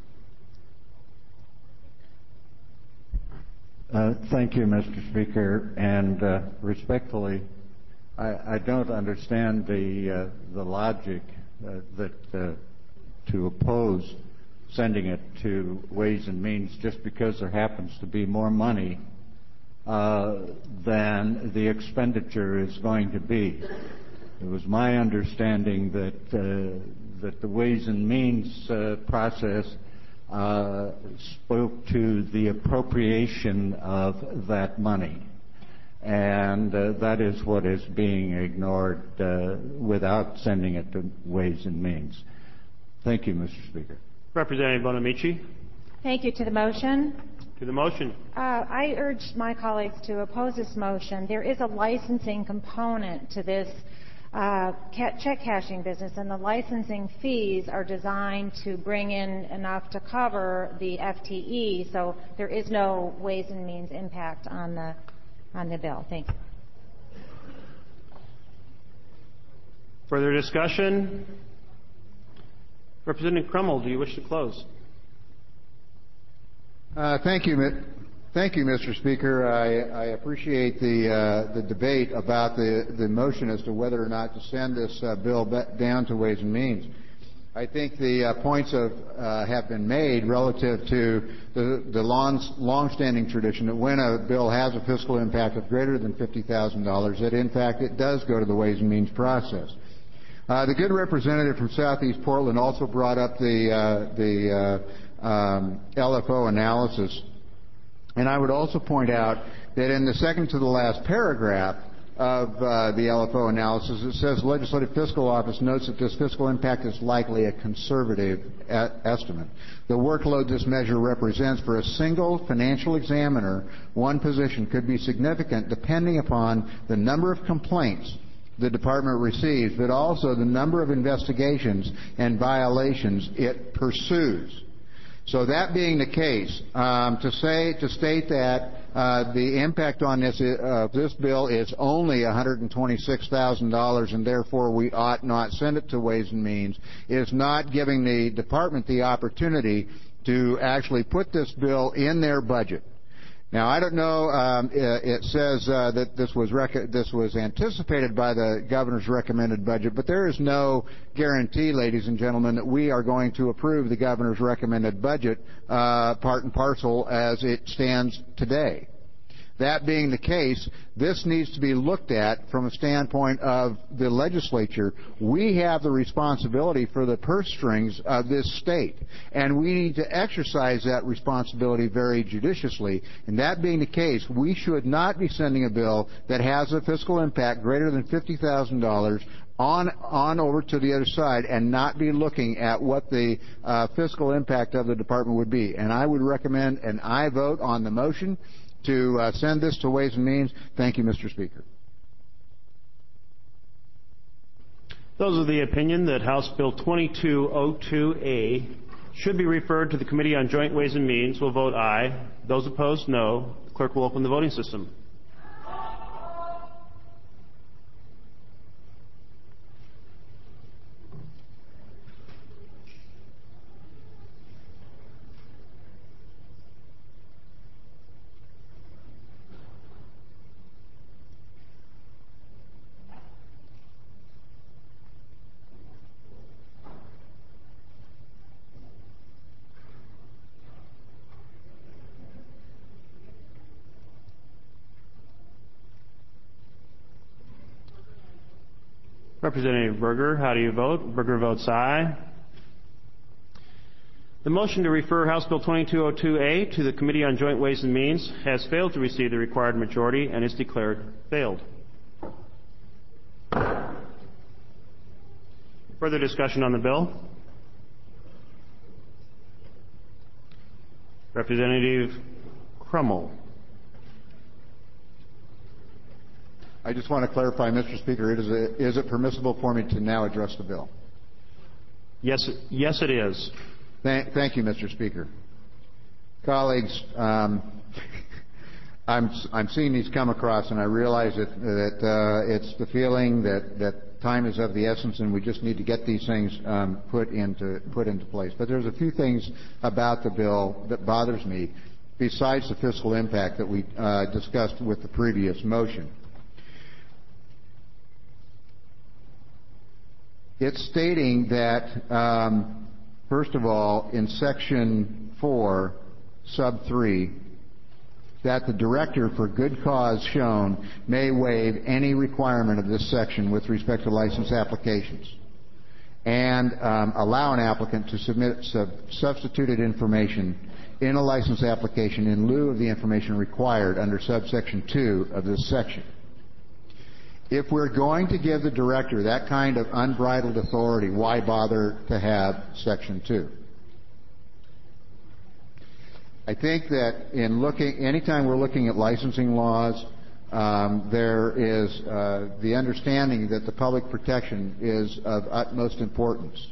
Thank you, Mr. Speaker. And respectfully, I don't understand the logic to oppose sending it to Ways and Means just because there happens to be more money than the expenditure is going to be. It was my understanding that the Ways and Means process spoke to the appropriation of that money. And that is what is being ignored without sending it to Ways and Means. Thank you, Mr. Speaker. Representative Bonamici. Thank you. To the motion. To the motion. I urge my colleagues to oppose this motion. There is a licensing component to this check cashing business, and the licensing fees are designed to bring in enough to cover the FTE, so there is no Ways and Means impact on the bill. Thank you. Further discussion? Representative Crummell, do you wish to close? Thank you, Mr. Speaker. I appreciate the debate about the motion as to whether or not to send this bill down to Ways and Means. I think the points have been made relative to the long-standing tradition that when a bill has a fiscal impact of greater than $50,000, that in fact it does go to the Ways and Means process. The good representative from Southeast Portland also brought up the LFO analysis. And I would also point out that in the second to the last paragraph of the LFO analysis, it says the Legislative Fiscal Office notes that this fiscal impact is likely a conservative estimate. The workload this measure represents for a single financial examiner, one position, could be significant depending upon the number of complaints the department receives, but also the number of investigations and violations it pursues. So that being the case, to state that the impact on this bill is only $126,000 and therefore we ought not send it to Ways and Means is not giving the department the opportunity to actually put this bill in their budget. Now, I don't know, it says that this was anticipated by the governor's recommended budget, but there is no guarantee, ladies and gentlemen, that we are going to approve the governor's recommended budget part and parcel as it stands today. That being the case, this needs to be looked at from a standpoint of the legislature. We have the responsibility for the purse strings of this state, and we need to exercise that responsibility very judiciously. And that being the case, we should not be sending a bill that has a fiscal impact greater than $50,000 on over to the other side and not be looking at what the fiscal impact of the department would be. And I would recommend an aye vote on the motion to send this to Ways and Means. Thank you, Mr. Speaker. Those of the opinion that House Bill 2202A should be referred to the Committee on Joint Ways and Means will vote aye. Those opposed, no. The clerk will open the voting system. Representative Berger, how do you vote? Berger votes aye. The motion to refer House Bill 2202A to the Committee on Joint Ways and Means has failed to receive the required majority and is declared failed. Further discussion on the bill? Representative Crummell. I just want to clarify, Mr. Speaker, is it permissible for me to now address the bill? Yes, it is. Thank you, Mr. Speaker. Colleagues, I'm seeing these come across, and I realize that it's the feeling that time is of the essence, and we just need to get these things put into place. But there's a few things about the bill that bothers me, besides the fiscal impact that we discussed with the previous motion. It's stating that, first of all, in Section 4, Sub 3, that the director, for good cause shown, may waive any requirement of this section with respect to license applications and allow an applicant to submit substituted information in a license application in lieu of the information required under subsection 2 of this section. If we're going to give the director that kind of unbridled authority, why bother to have Section 2? I think that anytime we're looking at licensing laws, there is the understanding that the public protection is of utmost importance.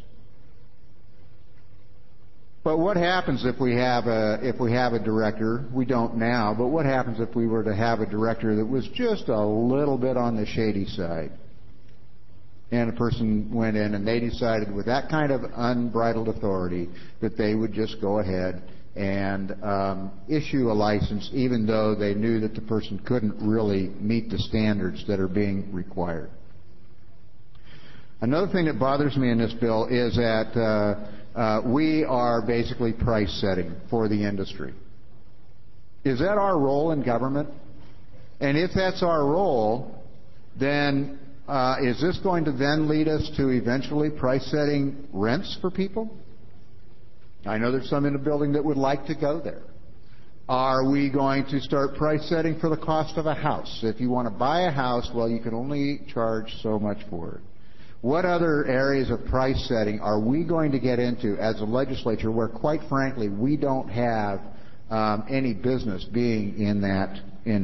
But what happens if we have a director? We don't now, but what happens if we were to have a director that was just a little bit on the shady side? And a person went in and they decided with that kind of unbridled authority that they would just go ahead and issue a license even though they knew that the person couldn't really meet the standards that are being required. Another thing that bothers me in this bill is that we are basically price setting for the industry. Is that our role in government? And if that's our role, then is this going to then lead us to eventually price setting rents for people? I know there's some in the building that would like to go there. Are we going to start price setting for the cost of a house? If you want to buy a house, well, you can only charge so much for it. What other areas of price setting are we going to get into as a legislature where, quite frankly, we don't have any business being in that?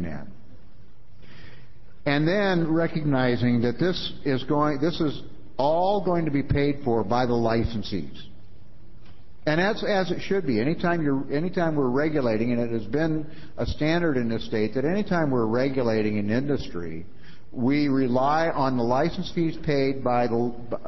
And then recognizing that this is all going to be paid for by the licensees. And that's as it should be. Anytime we're regulating, and it has been a standard in this state that anytime we're regulating an industry, we rely on the license fees paid by the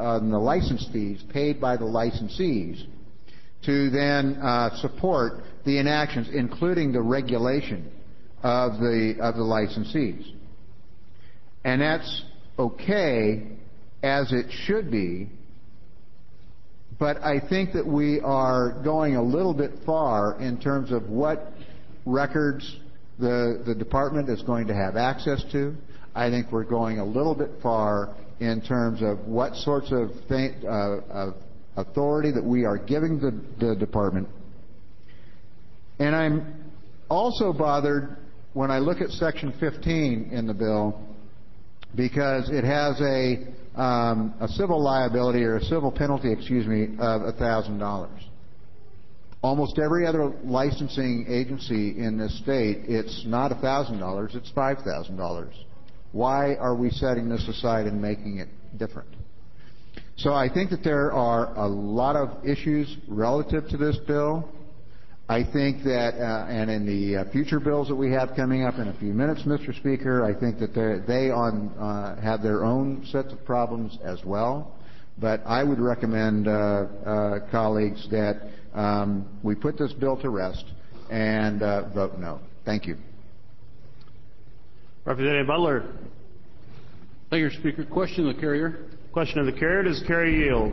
licensees to then support the enactions, including the regulation of the licensees. And that's okay, as it should be. But I think that we are going a little bit far in terms of what records the department is going to have access to. I think we're going a little bit far in terms of what sorts of authority that we are giving the department. And I'm also bothered when I look at Section 15 in the bill, because it has a civil liability or a civil penalty, of $1,000. Almost every other licensing agency in this state, it's not $1,000, it's $5,000. Why are we setting this aside and making it different? So I think that there are a lot of issues relative to this bill. I think that, and in the future bills that we have coming up in a few minutes, Mr. Speaker, I think that they have their own sets of problems as well. But I would recommend, colleagues, that we put this bill to rest and vote no. Thank you. Representative Butler. Thank you, Speaker. Question of the carrier. Question of the carrier. Does the carrier yield?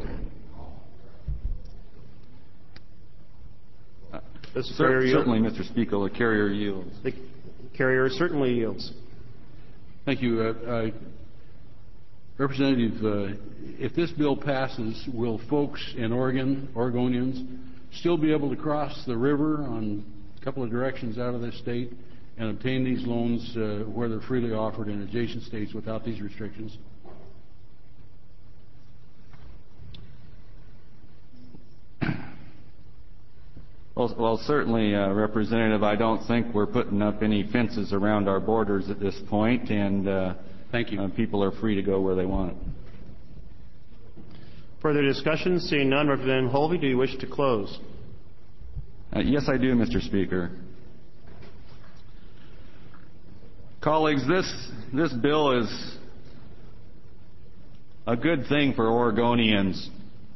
Certainly, Mr. Speaker, the carrier yields. The carrier certainly yields. Thank you. Representative, if this bill passes, will folks in Oregon, Oregonians, still be able to cross the river on a couple of directions out of this state and obtain these loans where they're freely offered in adjacent states without these restrictions? Well, certainly, Representative, I don't think we're putting up any fences around our borders at this point, and thank you. People are free to go where they want. Further discussion? Seeing none, Representative Holvey, do you wish to close? Yes, I do, Mr. Speaker. Colleagues, this bill is a good thing for Oregonians.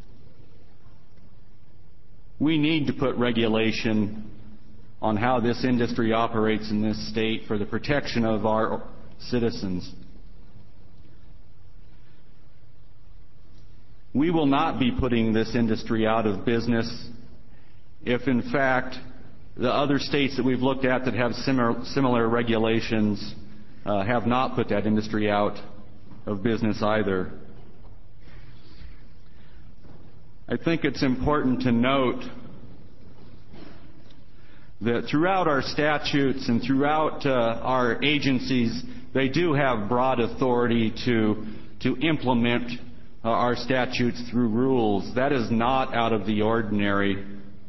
We need to put regulation on how this industry operates in this state for the protection of our citizens. We will not be putting this industry out of business if, in fact, the other states that we've looked at that have similar regulations have not put that industry out of business either. I think it's important to note that throughout our statutes and throughout our agencies, they do have broad authority to implement our statutes through rules. That is not out of the ordinary.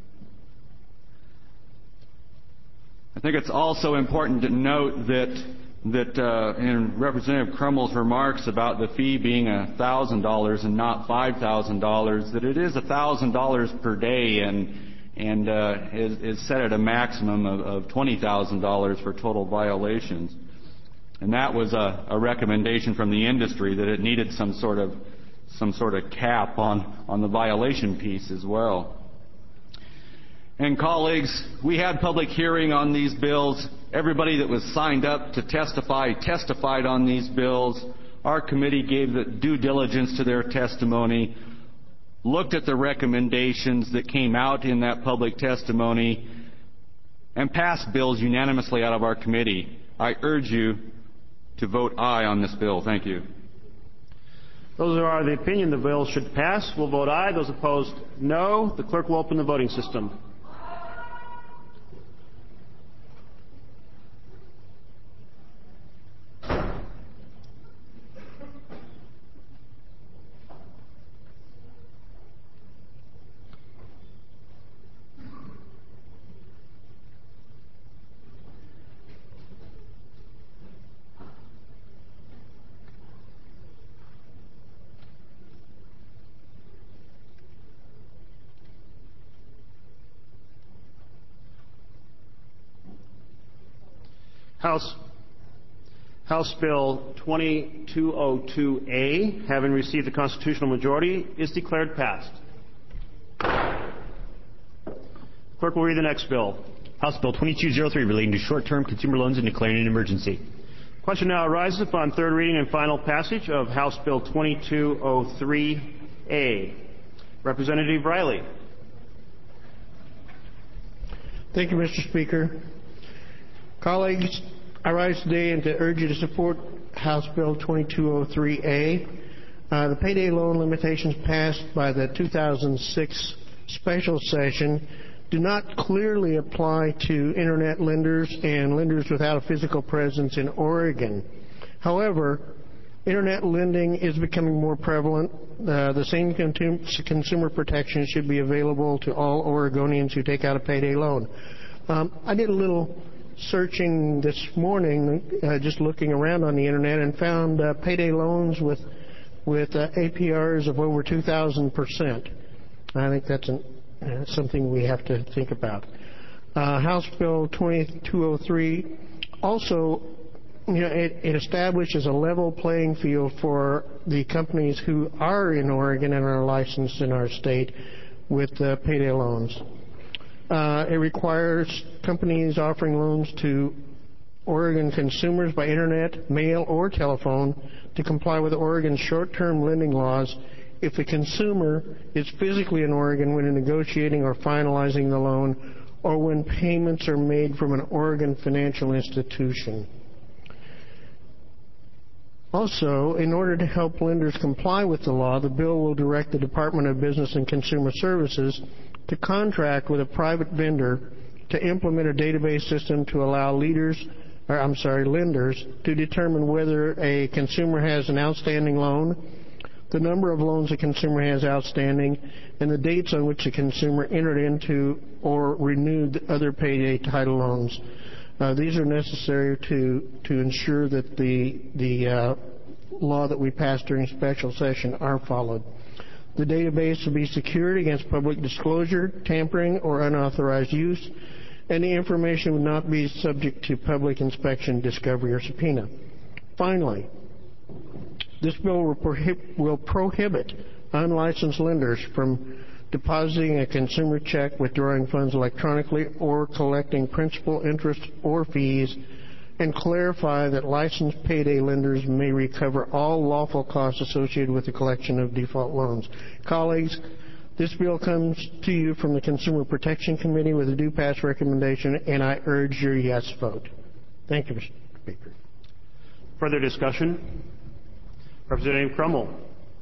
I think it's also important to note that in Representative Crummel's remarks about the fee being $1,000 and not $5,000, that it is $1,000 per day and is set at a maximum of $20,000 for total violations. And that was a recommendation from the industry that it needed some sort of cap on the violation piece as well. And colleagues, we had public hearing on these bills. Everybody that was signed up to testify testified on these bills. Our committee gave the due diligence to their testimony, looked at the recommendations that came out in that public testimony, and passed bills unanimously out of our committee. I urge you to vote aye on this bill. Thank you. Those who are of the opinion the bill should pass will vote aye. Those opposed, no. The clerk will open the voting system. House Bill 2202A, having received the constitutional majority, is declared passed. Clerk will read the next bill. House Bill 2203, relating to short-term consumer loans and declaring an emergency. Question now arises upon third reading and final passage of House Bill 2203A. Representative Riley. Thank you, Mr. Speaker. Colleagues, I rise today and to urge you to support House Bill 2203A. The payday loan limitations passed by the 2006 special session do not clearly apply to Internet lenders and lenders without a physical presence in Oregon. However, Internet lending is becoming more prevalent. The same consumer protection should be available to all Oregonians who take out a payday loan. I did a little searching this morning, just looking around on the Internet, and found payday loans with with APRs of over 2,000%. I think that's something we have to think about. House Bill 2203 also, it establishes a level playing field for the companies who are in Oregon and are licensed in our state with payday loans. It requires companies offering loans to Oregon consumers by internet, mail, or telephone to comply with Oregon's short-term lending laws if the consumer is physically in Oregon when negotiating or finalizing the loan, or when payments are made from an Oregon financial institution. Also, in order to help lenders comply with the law, the bill will direct the Department of Business and Consumer Services to contract with a private vendor to implement a database system to allow lenders to determine whether a consumer has an outstanding loan, the number of loans a consumer has outstanding, and the dates on which the consumer entered into or renewed other payday title loans. These are necessary to ensure that the law that we passed during special session are followed. The database will be secured against public disclosure, tampering, or unauthorized use, and the information will not be subject to public inspection, discovery, or subpoena. Finally, this bill will prohibit unlicensed lenders from depositing a consumer check, withdrawing funds electronically, or collecting principal, interest, or fees, and clarify that licensed payday lenders may recover all lawful costs associated with the collection of default loans. Colleagues, this bill comes to you from the Consumer Protection Committee with a due pass recommendation, and I urge your yes vote. Thank you, Mr. Speaker. Further discussion? Representative Crummell.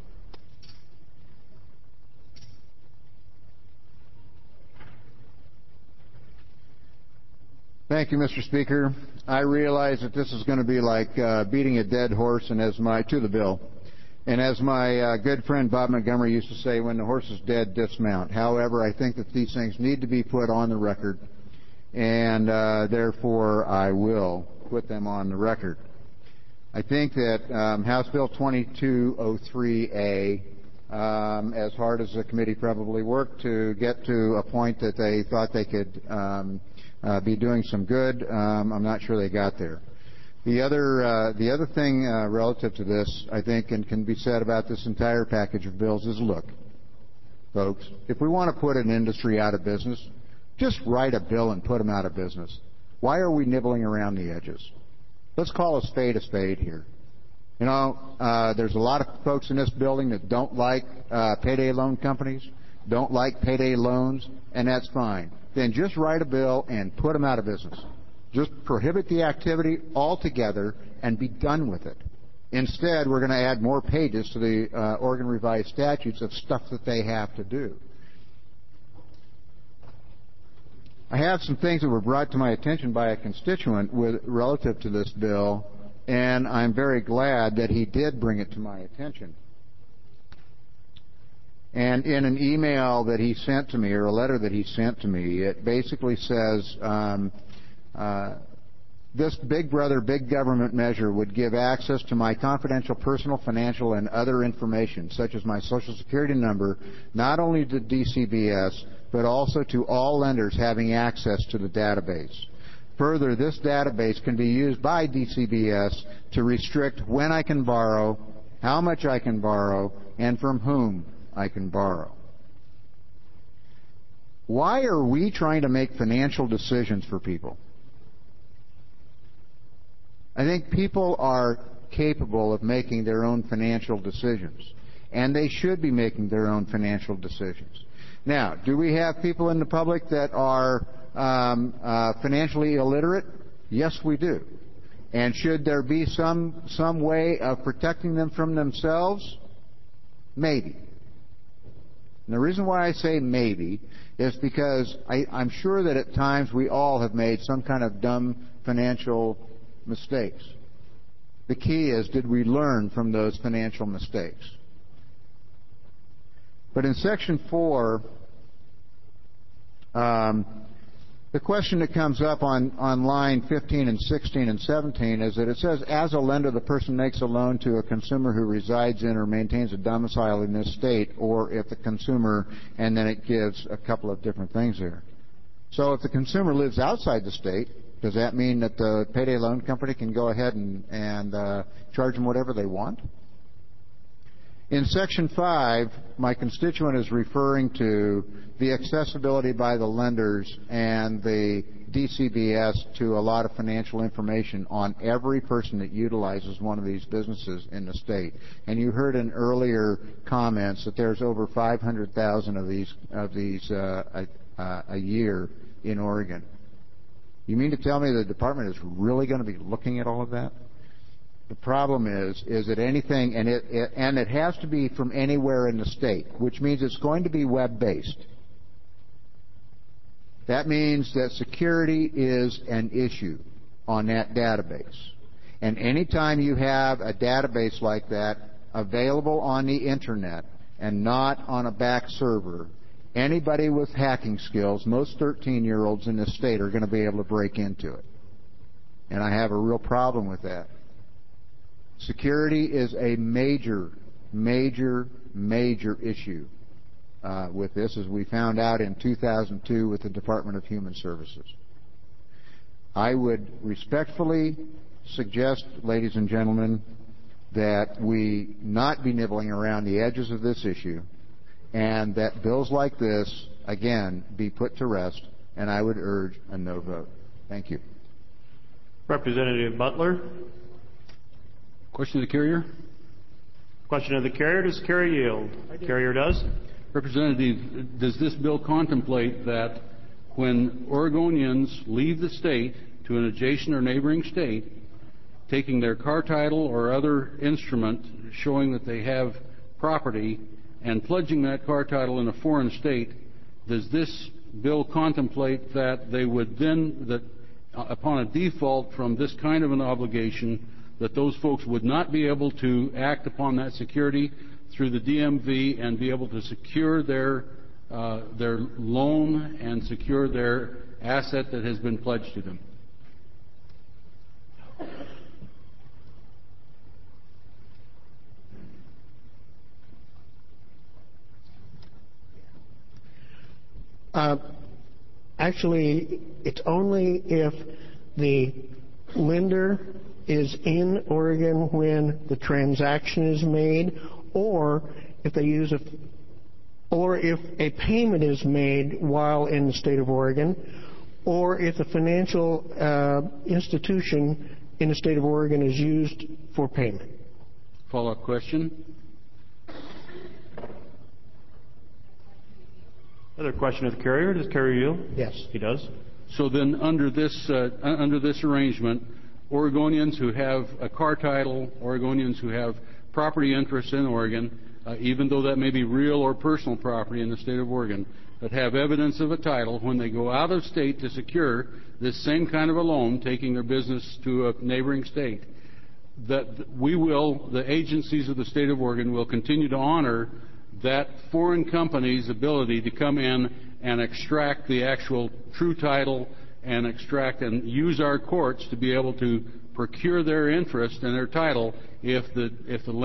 Thank you, Mr. Speaker. I realize that this is going to be like beating a dead horse, and to the bill. And as my good friend Bob Montgomery used to say, when the horse is dead, dismount. However, I think that these things need to be put on the record, and therefore I will put them on the record. I think that House Bill 2203A, as hard as the committee probably worked to get to a point that they thought they could be doing some good, I'm not sure they got there. The other thing relative to this, I think, and can be said about this entire package of bills is, look, folks, if we want to put an industry out of business, just write a bill and put them out of business. Why are we nibbling around the edges? Let's call a spade here. There's a lot of folks in this building that don't like payday loan companies, don't like payday loans, and that's fine. Then just write a bill and put them out of business. Just prohibit the activity altogether and be done with it. Instead, we're going to add more pages to the Oregon Revised Statutes of stuff that they have to do. I have some things that were brought to my attention by a constituent relative to this bill, and I'm very glad that he did bring it to my attention. And in an email that he sent to me, or a letter that he sent to me, it basically says, this Big Brother, Big Government measure would give access to my confidential personal, financial, and other information, such as my Social Security number, not only to DCBS, but also to all lenders having access to the database. Further, this database can be used by DCBS to restrict when I can borrow, how much I can borrow, and from whom I can borrow. Why are we trying to make financial decisions for people? I think people are capable of making their own financial decisions, and they should be making their own financial decisions. Now, do we have people in the public that are financially illiterate? Yes, we do. And should there be some way of protecting them from themselves? Maybe. And the reason why I say maybe is because I'm sure that at times we all have made some kind of dumb financial mistakes. The key is, did we learn from those financial mistakes? But in Section 4, The question that comes up on line 15 and 16 and 17 is that it says, as a lender, the person makes a loan to a consumer who resides in or maintains a domicile in this state, or if the consumer, and then it gives a couple of different things there. So if the consumer lives outside the state, does that mean that the payday loan company can go ahead and charge them whatever they want? In Section 5, my constituent is referring to the accessibility by the lenders and the DCBS to a lot of financial information on every person that utilizes one of these businesses in the state. And you heard in earlier comments that there's over 500,000 of these a year in Oregon. You mean to tell me the department is really going to be looking at all of that? The problem is that anything, and it has to be from anywhere in the state, which means it's going to be web-based. That means that security is an issue on that database. And anytime you have a database like that available on the Internet and not on a back server, anybody with hacking skills, most 13-year-olds in this state, are going to be able to break into it. And I have a real problem with that. Security is a major, major, major issue with this, as we found out in 2002 with the Department of Human Services. I would respectfully suggest, ladies and gentlemen, that we not be nibbling around the edges of this issue, and that bills like this, again, be put to rest, and I would urge a no vote. Thank you. Representative Butler. Question of the carrier? Question of the carrier. Does the carrier yield? The carrier does. Representative, does this bill contemplate that when Oregonians leave the state to an adjacent or neighboring state, taking their car title or other instrument showing that they have property and pledging that car title in a foreign state, does this bill contemplate that they would then, that upon a default from this kind of an obligation, that those folks would not be able to act upon that security through the DMV and be able to secure their loan and secure their asset that has been pledged to them? Actually, it's only if the lender is in Oregon when the transaction is made, or if they use or if a payment is made while in the state of Oregon, or if the financial institution in the state of Oregon is used for payment. Follow-up question. Another question of the carrier. Does the carrier yield? Yes. He does. So then under this arrangement, Oregonians who have a car title, Oregonians who have property interests in Oregon, even though that may be real or personal property in the state of Oregon, that have evidence of a title, when they go out of state to secure this same kind of a loan, taking their business to a neighboring state, that the agencies of the state of Oregon will continue to honor that foreign company's ability to come in and extract the actual true title and extract and use our courts to be able to procure their interest and their title if the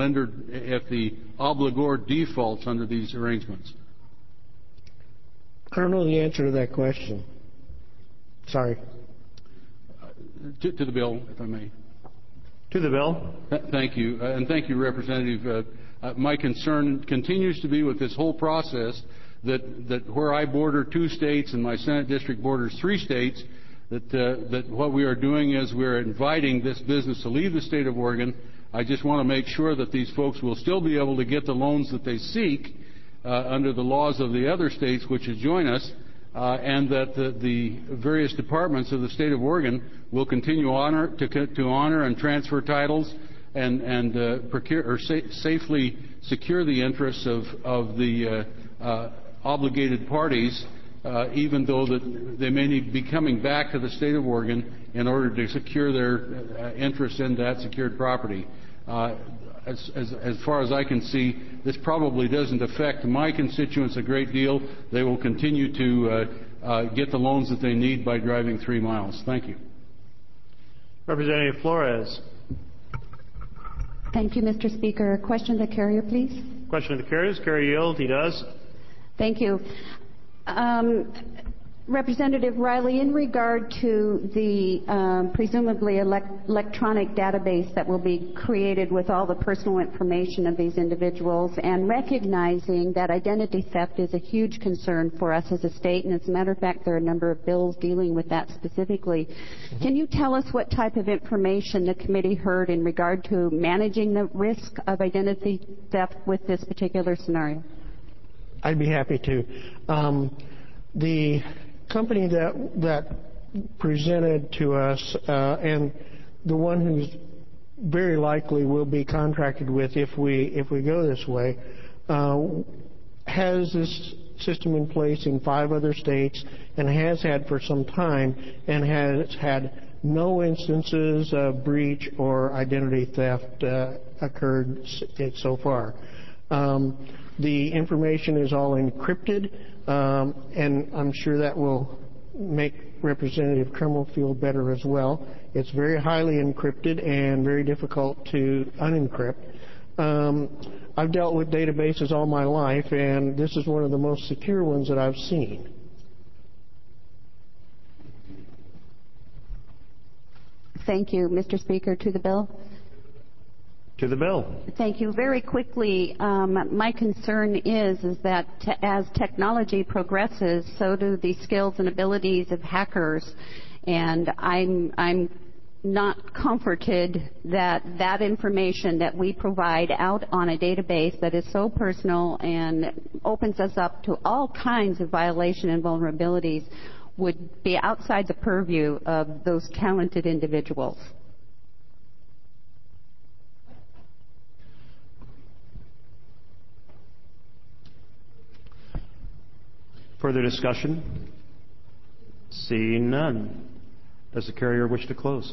obligor defaults under these arrangements. I don't know the answer to that question. Sorry. To the bill, if I may. To the bill. Thank you. And thank you, Representative. My concern continues to be with this whole process that where I border 2 states and my Senate district borders 3 states, that what we are doing is we're inviting this business to leave the state of Oregon. I just want to make sure that these folks will still be able to get the loans that they seek under the laws of the other states which join us, and that the various departments of the state of Oregon will continue to honor and transfer titles and procure or safely secure the interests of the obligated parties, even though that they may be coming back to the state of Oregon in order to secure their interest in that secured property. As far as I can see, this probably doesn't affect my constituents a great deal. They will continue to get the loans that they need by driving 3 miles. Thank you. Representative Flores. Thank you, Mr. Speaker. Question to the carrier, please. Question to the carrier. Does carrier yield? He does. Thank you. Representative Riley, in regard to the presumably electronic database that will be created with all the personal information of these individuals, and recognizing that identity theft is a huge concern for us as a state, and as a matter of fact, there are a number of bills dealing with that specifically. Can you tell us what type of information the committee heard in regard to managing the risk of identity theft with this particular scenario? I'd be happy to. The company that presented to us and the one who's very likely will be contracted with if we go this way has this system in place in 5 other states and has had for some time and has had no instances of breach or identity theft occurred so far. The information is all encrypted, and I'm sure that will make Representative Krimmel feel better as well. It's very highly encrypted and very difficult to unencrypt. I've dealt with databases all my life, and this is one of the most secure ones that I've seen. Thank you, Mr. Speaker. To the bill. To the bill. Thank you. Very quickly, my concern is that as technology progresses, so do the skills and abilities of hackers, and I'm not comforted that that information that we provide out on a database that is so personal and opens us up to all kinds of violation and vulnerabilities would be outside the purview of those talented individuals. Further discussion? Seeing none. Does the carrier wish to close?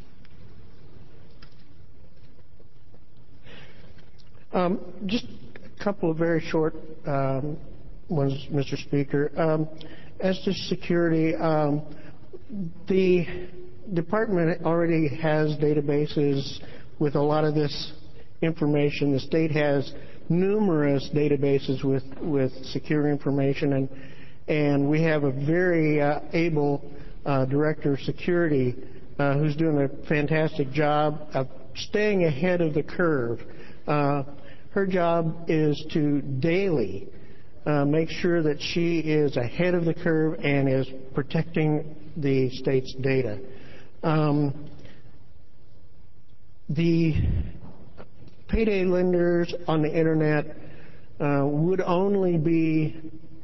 Just a couple of very short ones, Mr. Speaker. As to security, the department already has databases with a lot of this information. The state has numerous databases with secure information, and we have a very able director of security who's doing a fantastic job of staying ahead of the curve. Her job is to daily make sure that she is ahead of the curve and is protecting the state's data. The payday lenders on the internet would only be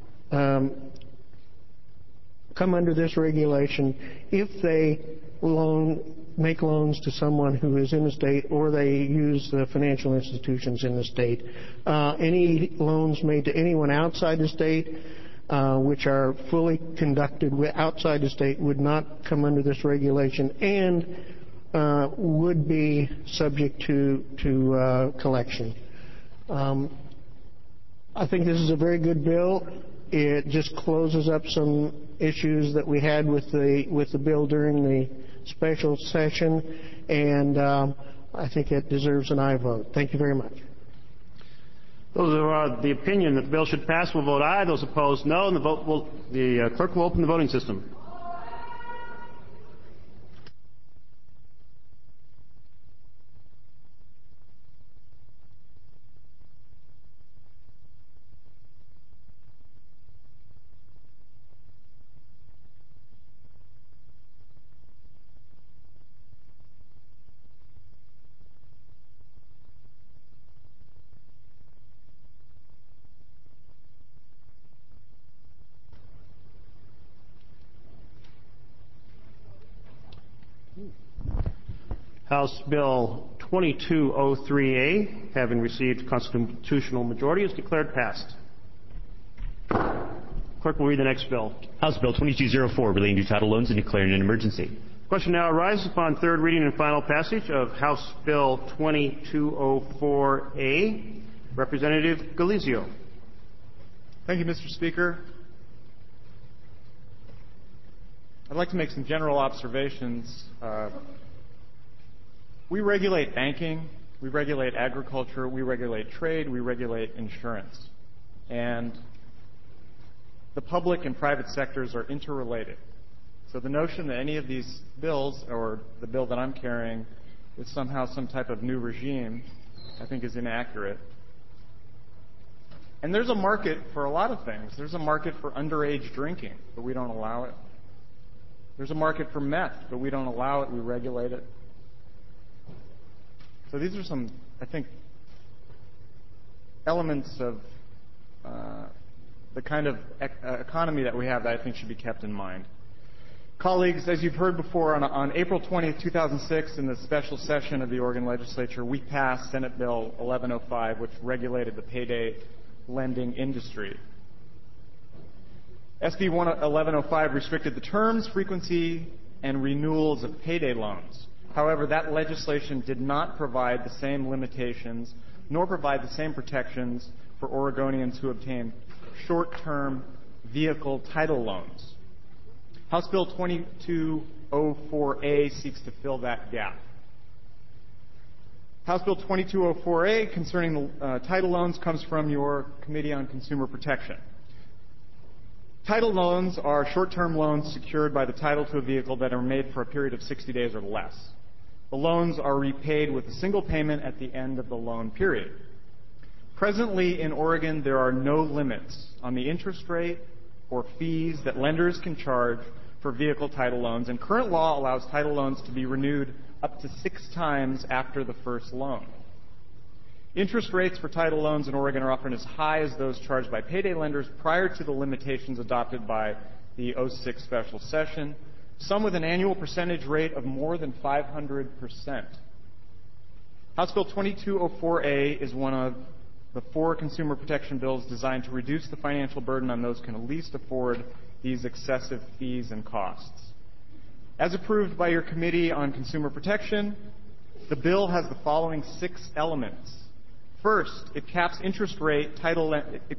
come under this regulation if they make loans to someone who is in the state or they use the financial institutions in the state. Any loans made to anyone outside the state, which are fully conducted outside the state, would not come under this regulation and would be subject to collection. I think this is a very good bill. It just closes up some issues that we had with the bill during the special session, and I think it deserves an aye vote. Thank you very much. Those who are the opinion that the bill should pass will vote aye. Those opposed, no. And the clerk will open the voting system. House Bill 2203A, having received constitutional majority, is declared passed. Clerk will read the next bill. House Bill 2204, relating to title loans and declaring an emergency. Question now arises upon third reading and final passage of House Bill 2204A. Representative Galizio. Thank you, Mr. Speaker. I'd like to make some general observations. We regulate banking, we regulate agriculture, we regulate trade, we regulate insurance. And the public and private sectors are interrelated. So the notion that any of these bills, or the bill that I'm carrying, is somehow some type of new regime, I think is inaccurate. And there's a market for a lot of things. There's a market for underage drinking, but we don't allow it. There's a market for meth, but we don't allow it, we regulate it. So these are some, I think, elements of the kind of economy that we have that I think should be kept in mind. Colleagues, as you've heard before, on April 20th, 2006, in the special session of the Oregon Legislature, we passed Senate Bill 1105, which regulated the payday lending industry. SB 1105 restricted the terms, frequency, and renewals of payday loans. However, that legislation did not provide the same limitations nor provide the same protections for Oregonians who obtain short-term vehicle title loans. House Bill 2204A seeks to fill that gap. House Bill 2204A concerning title loans comes from your Committee on Consumer Protection. Title loans are short-term loans secured by the title to a vehicle that are made for a period of 60 days or less. The loans are repaid with a single payment at the end of the loan period. Presently in Oregon, there are no limits on the interest rate or fees that lenders can charge for vehicle title loans, and current law allows title loans to be renewed up to 6 times after the first loan. Interest rates for title loans in Oregon are often as high as those charged by payday lenders prior to the limitations adopted by the 06 special session, some with an annual percentage rate of more than 500%. House Bill 2204A is one of the 4 consumer protection bills designed to reduce the financial burden on those who can least afford these excessive fees and costs. As approved by your Committee on Consumer Protection, the bill has the following 6 elements. First, it caps the interest rate title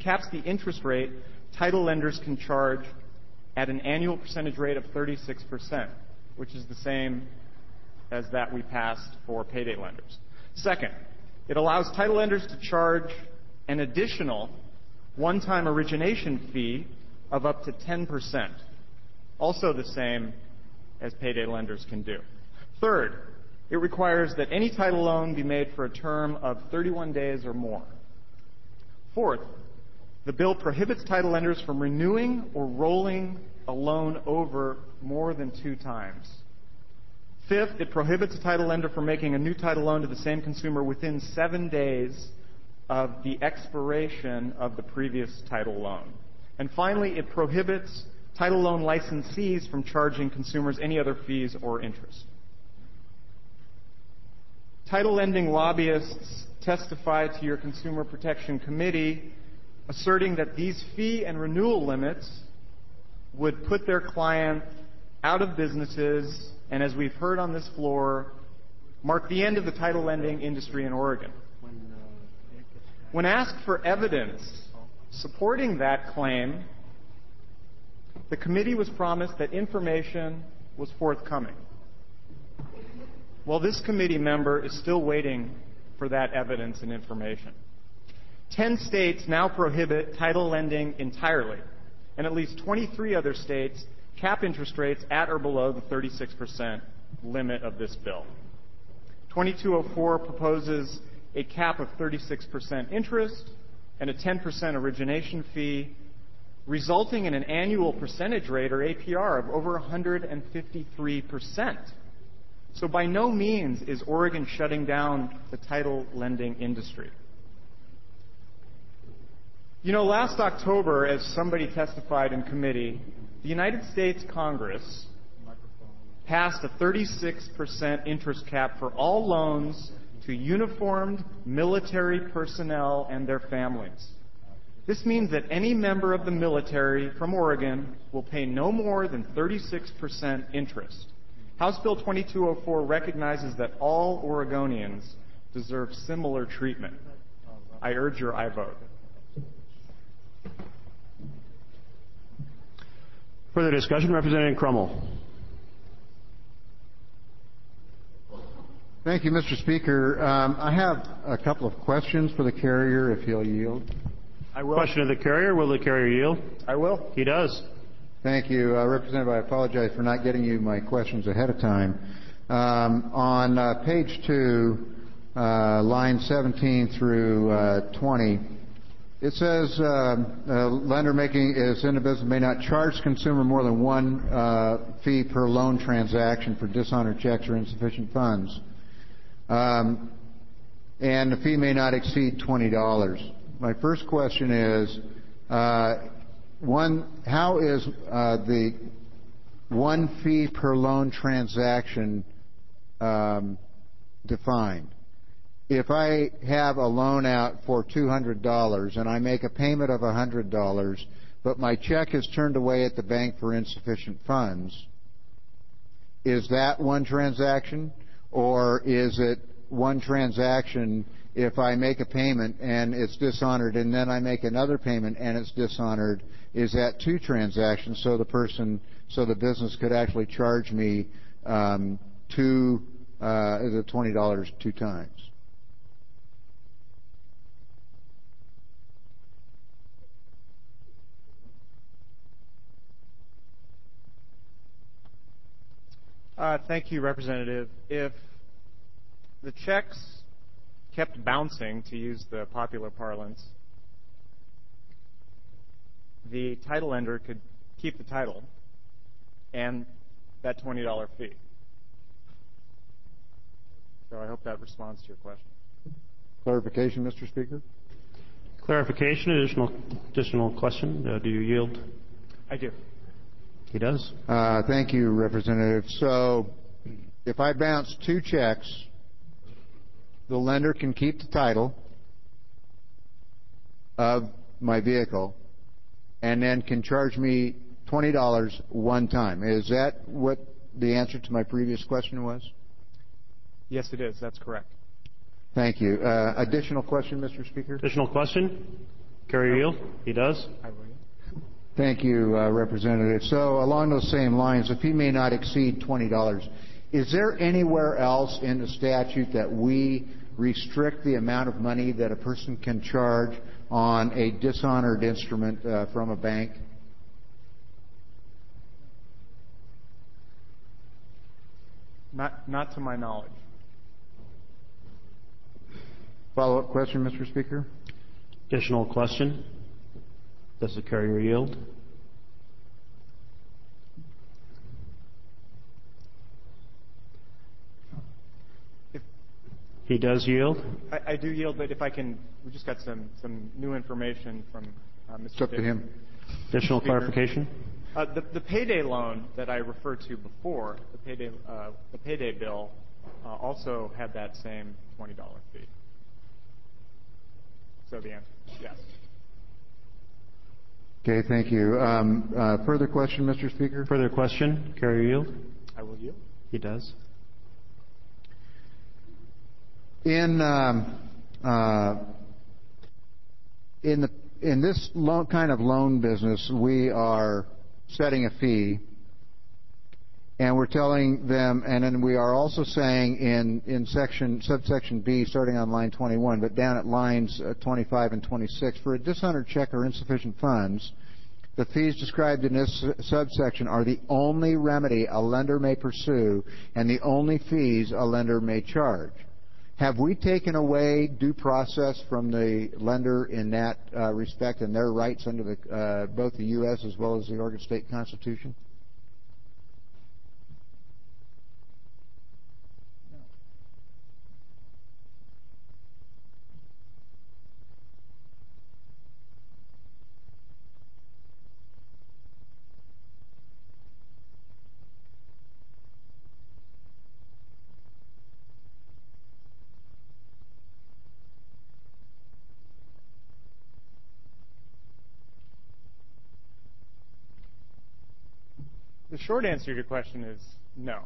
lenders can charge at an annual percentage rate of 36%, which is the same as that we passed for payday lenders. Second, it allows title lenders to charge an additional one-time origination fee of up to 10%, also the same as payday lenders can do. Third, it requires that any title loan be made for a term of 31 days or more. Fourth, the bill prohibits title lenders from renewing or rolling a loan over more than 2 times. Fifth, it prohibits a title lender from making a new title loan to the same consumer within 7 days of the expiration of the previous title loan. And finally, it prohibits title loan licensees from charging consumers any other fees or interest. Title lending lobbyists testified to your Consumer Protection Committee asserting that these fee and renewal limits would put their client out of businesses and, as we've heard on this floor, mark the end of the title lending industry in Oregon. When asked for evidence supporting that claim, the committee was promised that information was forthcoming. Well, this committee member is still waiting for that evidence and information. 10 states now prohibit title lending entirely, and at least 23 other states cap interest rates at or below the 36% limit of this bill. 2204 proposes a cap of 36% interest and a 10% origination fee, resulting in an annual percentage rate, or APR, of over 153%. So by no means is Oregon shutting down the title lending industry. You know, last October, as somebody testified in committee, the United States Congress passed a 36% interest cap for all loans to uniformed military personnel and their families. This means that any member of the military from Oregon will pay no more than 36% interest. House Bill 2204 recognizes that all Oregonians deserve similar treatment. I urge your aye vote. Further discussion, Representative Crummell. Thank you, Mr. Speaker. I have a couple of questions for the carrier, if he'll yield. I will. Question of the carrier. Will the carrier yield? I will. He does. Thank you. Representative, I apologize for not getting you my questions ahead of time. On page 2, line 17 through 20, it says lender making is in the business may not charge consumer more than one fee per loan transaction for dishonored checks or insufficient funds. And the fee may not exceed $20. My first question is, how is the one fee per loan transaction defined? If I have a loan out for $200 and I make a payment of $100, but my check is turned away at the bank for insufficient funds, is that one transaction? Or is it one transaction if I make a payment and it's dishonored and then I make another payment and it's dishonored? Is that two transactions so the business could actually charge me $20 two times? Thank you, Representative. If the checks kept bouncing, to use the popular parlance, the title lender could keep the title and that $20 fee. So I hope that responds to your question. Clarification, Mr. Speaker? Clarification, additional question. Do you yield? I do. He does. Thank you, Representative. So if I bounce two checks, the lender can keep the title of my vehicle and then can charge me $20 one time. Is that what the answer to my previous question was? Yes, it is. That's correct. Thank you. Additional question, Mr. Speaker? Additional question? Carrier yield? He does. I will. Thank you, Representative. So along those same lines, the fee may not exceed $20. Is there anywhere else in the statute that we restrict the amount of money that a person can charge on a dishonored instrument from a bank? Not to my knowledge. Follow-up question, Mr. Speaker? Additional question? Does the carrier yield? He does yield? I do yield, but if I can, we just got some new information from Mr. It's up to him. Additional clarification? The payday loan that I referred to before, the payday bill, also had that same $20 fee. So the answer is yes. Okay, thank you. Further question, Mr. Speaker? Further question? Carrier yield? I will yield. He does. In this kind of loan business, we are setting a fee, and we're telling them, and then we are also saying in subsection B, starting on line 21, but down at lines 25 and 26, for a dishonored check or insufficient funds, the fees described in this subsection are the only remedy a lender may pursue and the only fees a lender may charge. Have we taken away due process from the lender in that respect and their rights under both the U.S. as well as the Oregon State Constitution? The short answer to your question is no.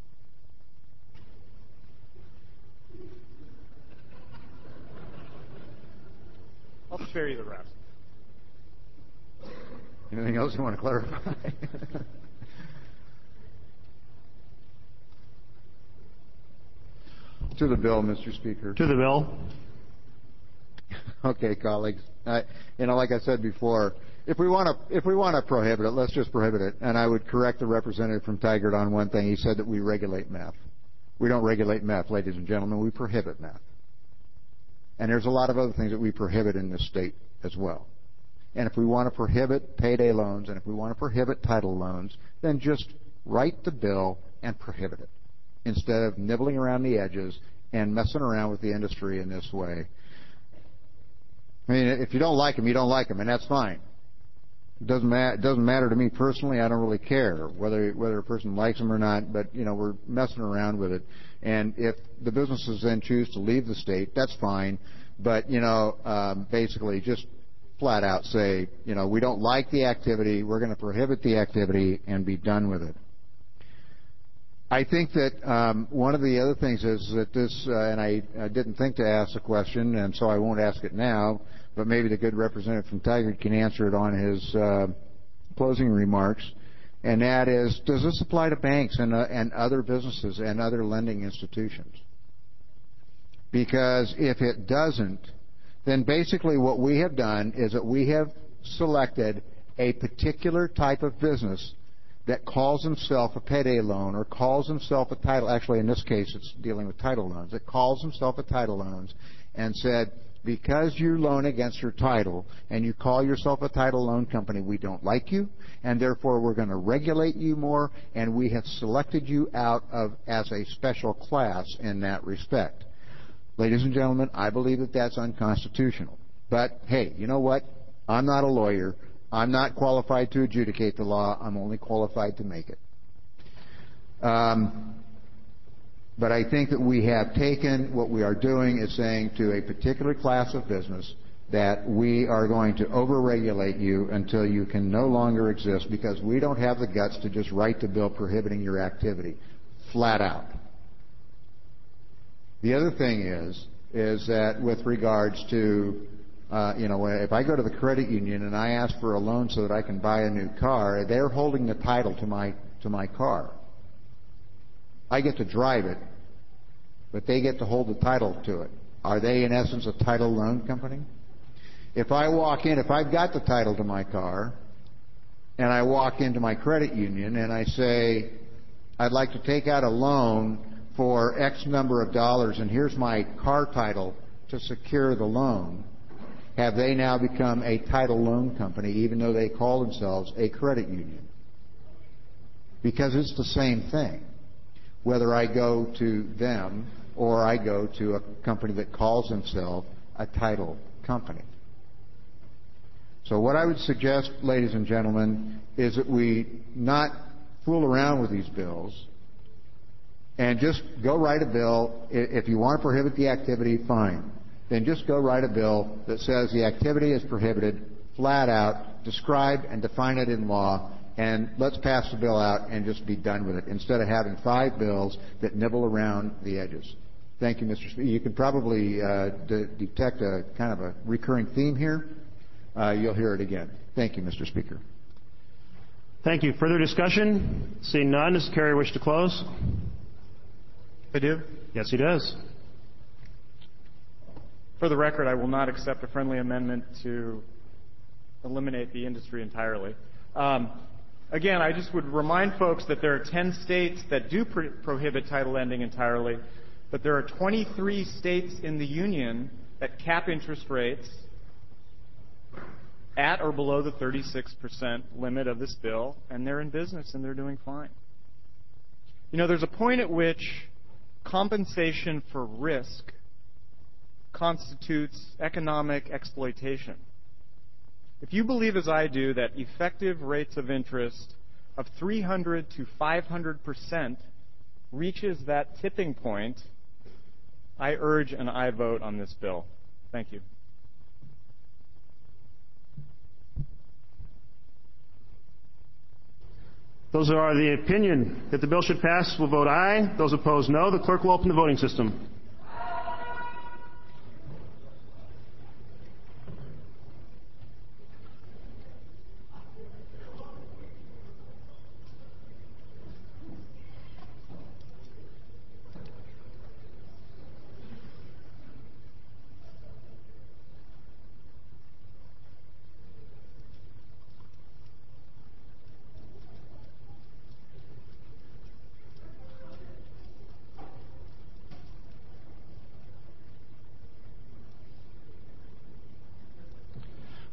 I'll spare you the rest. Anything else you want to clarify? To the bill, Mr. Speaker. To the bill. Okay, colleagues. Like I said before, if we want to prohibit it, let's just prohibit it. And I would correct the representative from Tigard on one thing. He said that we regulate meth. We don't regulate meth, ladies and gentlemen. We prohibit meth. And there's a lot of other things that we prohibit in this state as well. And if we want to prohibit payday loans and if we want to prohibit title loans, then just write the bill and prohibit it instead of nibbling around the edges and messing around with the industry in this way. I mean, if you don't like them, you don't like them, and that's fine. It doesn't matter to me personally. I don't really care whether a person likes them or not, but, we're messing around with it. And if the businesses then choose to leave the state, that's fine. But, basically just flat out say, we don't like the activity, we're going to prohibit the activity and be done with it. I think that one of the other things is that this, and I didn't think to ask the question, and so I won't ask it now, but maybe the good representative from Tigard can answer it on his closing remarks, and that is, does this apply to banks and other businesses and other lending institutions? Because if it doesn't, then basically what we have done is that we have selected a particular type of business that calls himself a payday loan or calls himself a title. Actually, in this case, it's dealing with title loans. It calls himself a title loans and said, because you loan against your title and you call yourself a title loan company, we don't like you, and therefore we're going to regulate you more, and we have selected you out as a special class in that respect. Ladies and gentlemen, I believe that that's unconstitutional. But, hey, you know what? I'm not a lawyer. I'm not qualified to adjudicate the law. I'm only qualified to make it. But I think that we have taken what we are doing is saying to a particular class of business that we are going to overregulate you until you can no longer exist because we don't have the guts to just write the bill prohibiting your activity, flat out. The other thing is that with regards to, if I go to the credit union and I ask for a loan so that I can buy a new car, they're holding the title to my car. I get to drive it, but they get to hold the title to it. Are they, in essence, a title loan company? If I walk in, if I've got the title to my car, and I walk into my credit union and I say, I'd like to take out a loan for X number of dollars, and here's my car title to secure the loan, have they now become a title loan company, even though they call themselves a credit union? Because it's the same thing, whether I go to them or I go to a company that calls themselves a title company. So what I would suggest, ladies and gentlemen, is that we not fool around with these bills and just go write a bill. If you want to prohibit the activity, fine. Then just go write a bill that says the activity is prohibited, flat out, describe and define it in law, and let's pass the bill out and just be done with it, instead of having 5 bills that nibble around the edges. Thank you, Mr. Speaker. You can probably detect a kind of a recurring theme here. You'll hear it again. Thank you, Mr. Speaker. Thank you. Further discussion? Seeing none, does the carrier wish to close? I do. Yes, he does. For the record, I will not accept a friendly amendment to eliminate the industry entirely. Again, I just would remind folks that there are 10 states that do prohibit title lending entirely, but there are 23 states in the union that cap interest rates at or below the 36% limit of this bill, and they're in business and they're doing fine. There's a point at which compensation for risk constitutes economic exploitation. If you believe, as I do, that effective rates of interest of 300 to 500% reaches that tipping point, I urge an aye vote on this bill. Thank you. Those who are the opinion that the bill should pass will vote aye. Those opposed, no. The clerk will open the voting system.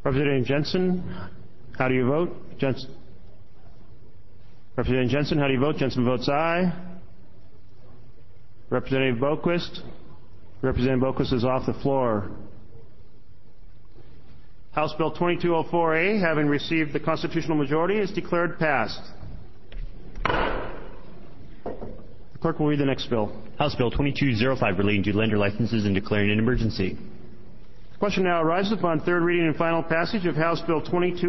Representative Jensen, how do you vote? Representative Jensen, how do you vote? Jensen votes aye. Representative Boquist. Representative Boquist is off the floor. House Bill 2204A, having received the constitutional majority, is declared passed. The clerk will read the next bill. House Bill 2205 relating to lender licenses and declaring an emergency. The question now arises upon third reading and final passage of House Bill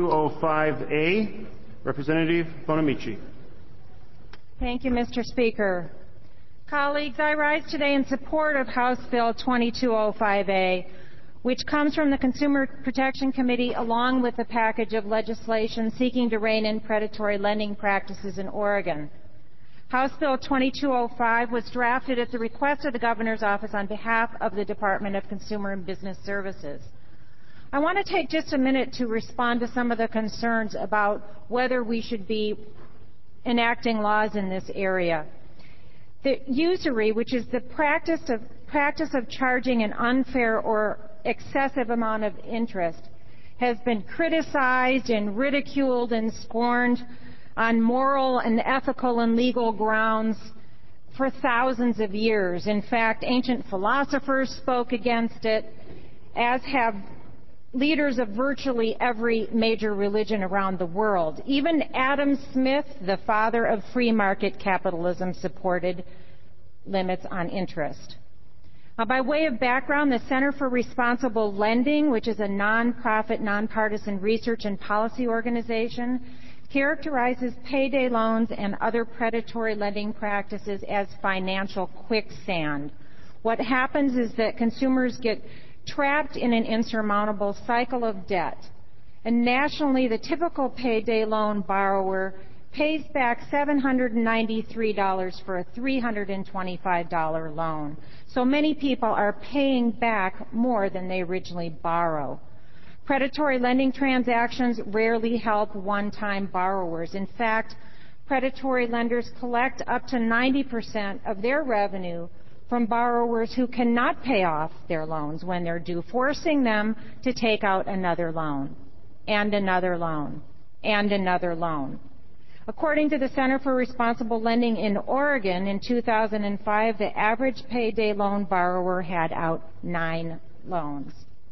2205A. Representative Bonamici. Thank you, Mr. Speaker. Colleagues, I rise today in support of House Bill 2205A, which comes from the Consumer Protection Committee along with a package of legislation seeking to rein in predatory lending practices in Oregon. House Bill 2205 was drafted at the request of the Governor's Office on behalf of the Department of Consumer and Business Services. I want to take just a minute to respond to some of the concerns about whether we should be enacting laws in this area. The usury, which is the practice of charging an unfair or excessive amount of interest, has been criticized and ridiculed and scorned on moral and ethical and legal grounds for thousands of years. In fact, ancient philosophers spoke against it, as have leaders of virtually every major religion around the world. Even Adam Smith, the father of free market capitalism, supported limits on interest. By way of background, the Center for Responsible Lending, which is a nonprofit, nonpartisan research and policy organization, characterizes payday loans and other predatory lending practices as financial quicksand. What happens is that consumers get trapped in an insurmountable cycle of debt. And nationally, the typical payday loan borrower pays back $793 for a $325 loan. So many people are paying back more than they originally borrow. Predatory lending transactions rarely help one-time borrowers. In fact, predatory lenders collect up to 90% of their revenue from borrowers who cannot pay off their loans when they're due, forcing them to take out another loan, and another loan, and another loan. According to the Center for Responsible Lending in Oregon, in 2005, the average payday loan borrower had out 9 loans.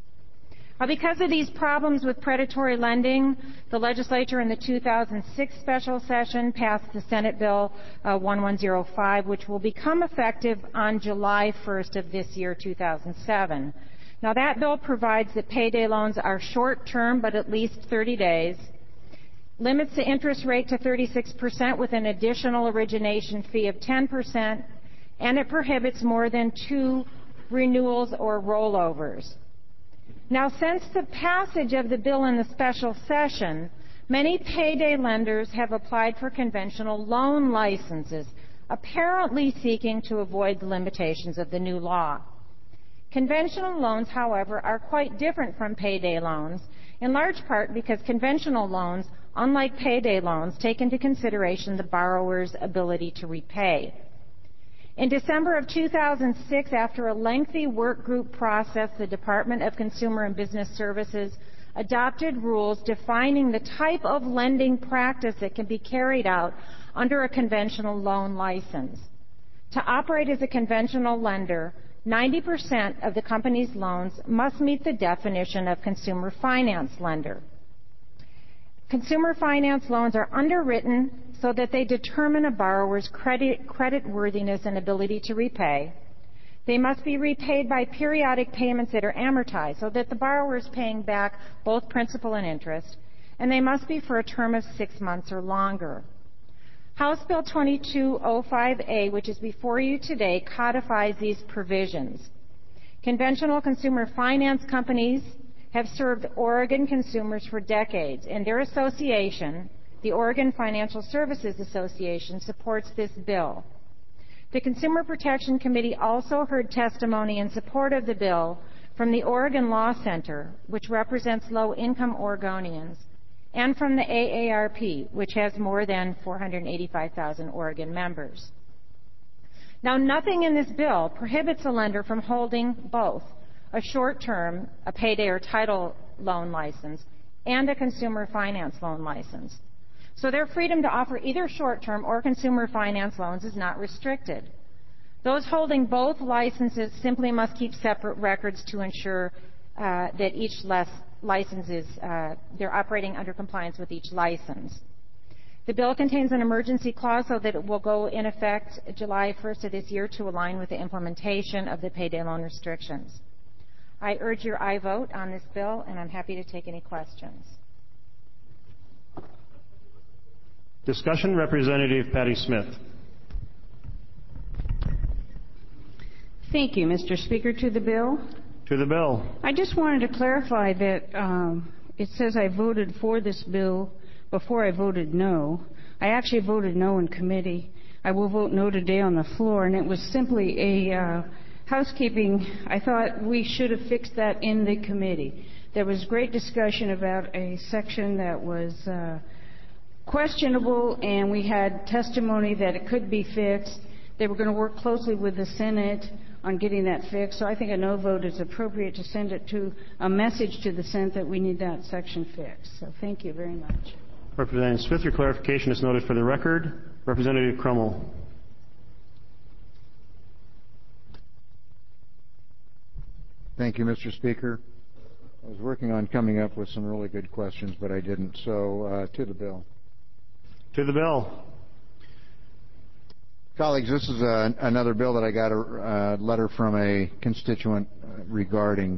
Because of these problems with predatory lending, the legislature in the 2006 special session passed the Senate Bill 1105, which will become effective on July 1st of this year, 2007. Now, that bill provides that payday loans are short-term, but at least 30 days, limits the interest rate to 36% with an additional origination fee of 10%, and it prohibits more than 2 renewals or rollovers. Now, since the passage of the bill in the special session, many payday lenders have applied for conventional loan licenses, apparently seeking to avoid the limitations of the new law. Conventional loans, however, are quite different from payday loans, in large part because conventional loans, unlike payday loans, take into consideration the borrower's ability to repay. In December of 2006, after a lengthy work group process, the Department of Consumer and Business Services adopted rules defining the type of lending practice that can be carried out under a conventional loan license. To operate as a conventional lender, 90% of the company's loans must meet the definition of consumer finance lender. Consumer finance loans are underwritten so that they determine a borrower's creditworthiness and ability to repay. They must be repaid by periodic payments that are amortized so that the borrower is paying back both principal and interest, and they must be for a term of 6 months or longer. House Bill 2205A, which is before you today, codifies these provisions. Conventional consumer finance companies have served Oregon consumers for decades, and their association, the Oregon Financial Services Association, supports this bill. The Consumer Protection Committee also heard testimony in support of the bill from the Oregon Law Center, which represents low-income Oregonians, and from the AARP, which has more than 485,000 Oregon members. Now, nothing in this bill prohibits a lender from holding both a short-term, a payday or title loan license, and a consumer finance loan license. So their freedom to offer either short-term or consumer finance loans is not restricted. Those holding both licenses simply must keep separate records to ensure that each license is, they're operating under compliance with each license. The bill contains an emergency clause so that it will go in effect July 1st of this year to align with the implementation of the payday loan restrictions. I urge your aye vote on this bill, and I'm happy to take any questions. Discussion, Representative Patty Smith. Thank you, Mr. Speaker. To the bill? To the bill. I just wanted to clarify that it says I voted for this bill before I voted no. I actually voted no in committee. I will vote no today on the floor, and it was simply a housekeeping. I thought we should have fixed that in the committee. There was great discussion about a section that was questionable, and we had testimony that it could be fixed. They were going to work closely with the Senate on getting that fixed, so I think a no vote is appropriate to send it to a message to the Senate that we need that section fixed. So thank you very much. Representative Smith, your clarification is noted for the record. Representative Crummell. Thank you, Mr. Speaker. I was working on coming up with some really good questions, but I didn't. So to the bill. To the bill. Colleagues, this is another bill that I got a letter from a constituent regarding.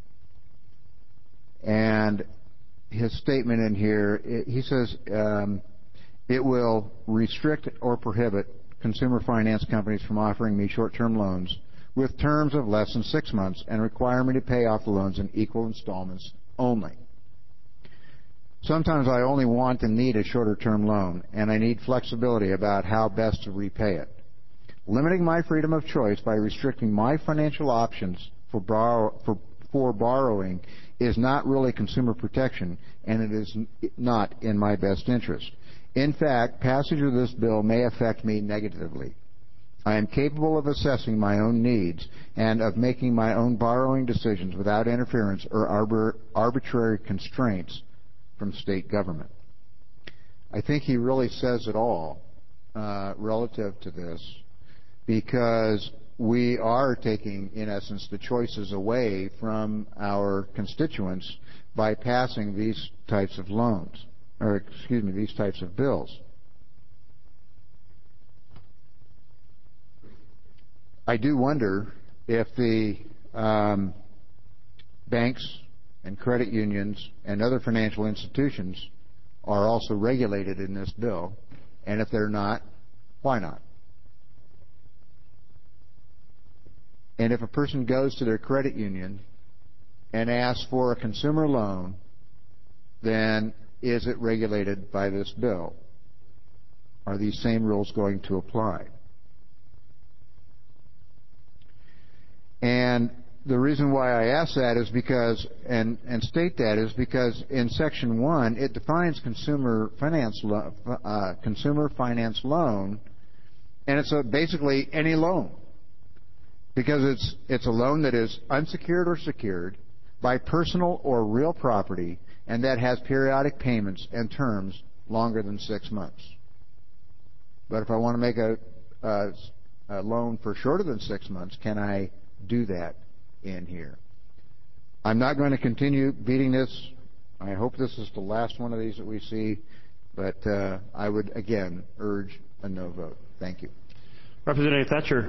And his statement in here, he says it will restrict or prohibit consumer finance companies from offering me short-term loans with terms of less than 6 months and require me to pay off the loans in equal installments only. Sometimes I only want and need a shorter-term loan, and I need flexibility about how best to repay it. Limiting my freedom of choice by restricting my financial options for borrowing is not really consumer protection, and it is not in my best interest. In fact, passage of this bill may affect me negatively. I am capable of assessing my own needs and of making my own borrowing decisions without interference or arbitrary constraints from state government. I think he really says it all relative to this, because we are taking, in essence, the choices away from our constituents by passing these types of loans, or these types of bills. I do wonder if the banks and credit unions and other financial institutions are also regulated in this bill, and if they're not, why not? And if a person goes to their credit union and asks for a consumer loan, then is it regulated by this bill? Are these same rules going to apply? And the reason why I ask that is because, and state that, is because in Section 1, it defines consumer finance loan, and it's basically any loan, because it's a loan that is unsecured or secured by personal or real property, and that has periodic payments and terms longer than 6 months. But if I want to make a loan for shorter than 6 months, can I do that in here? I'm not going to continue beating this. I hope this is the last one of these that we see, but I would, again, urge a no vote. Thank you. Representative Thatcher.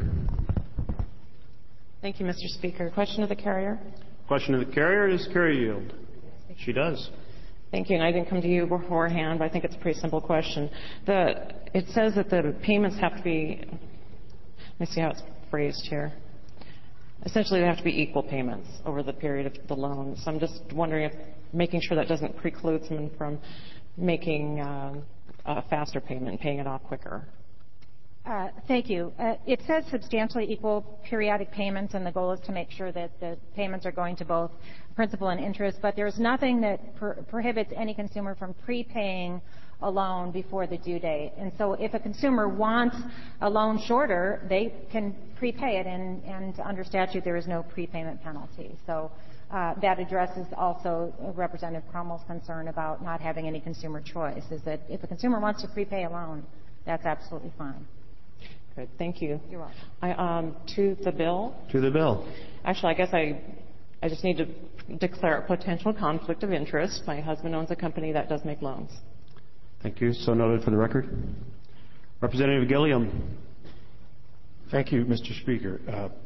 Thank you, Mr. Speaker. Question of the carrier. Question of the carrier. Does carrier yield? She does. Thank you. And I didn't come to you beforehand, but I think it's a pretty simple question. It says that the payments have to be, let me see how it's phrased here. Essentially, they have to be equal payments over the period of the loan. So I'm just wondering if making sure that doesn't preclude someone from making a faster payment and paying it off quicker. Thank you. It says substantially equal periodic payments, and the goal is to make sure that the payments are going to both principal and interest, but there's nothing that prohibits any consumer from prepaying a loan before the due date. And so if a consumer wants a loan shorter, they can prepay it, and under statute there is no prepayment penalty. So that addresses also Representative Cromwell's concern about not having any consumer choice, is that if a consumer wants to prepay a loan, that's absolutely fine. Good. Thank you. You're welcome. To the bill. To the bill. Actually, I guess I just need to declare a potential conflict of interest. My husband owns a company that does make loans. Thank you. So noted for the record. Representative Gilliam. Thank you, Mr. Speaker.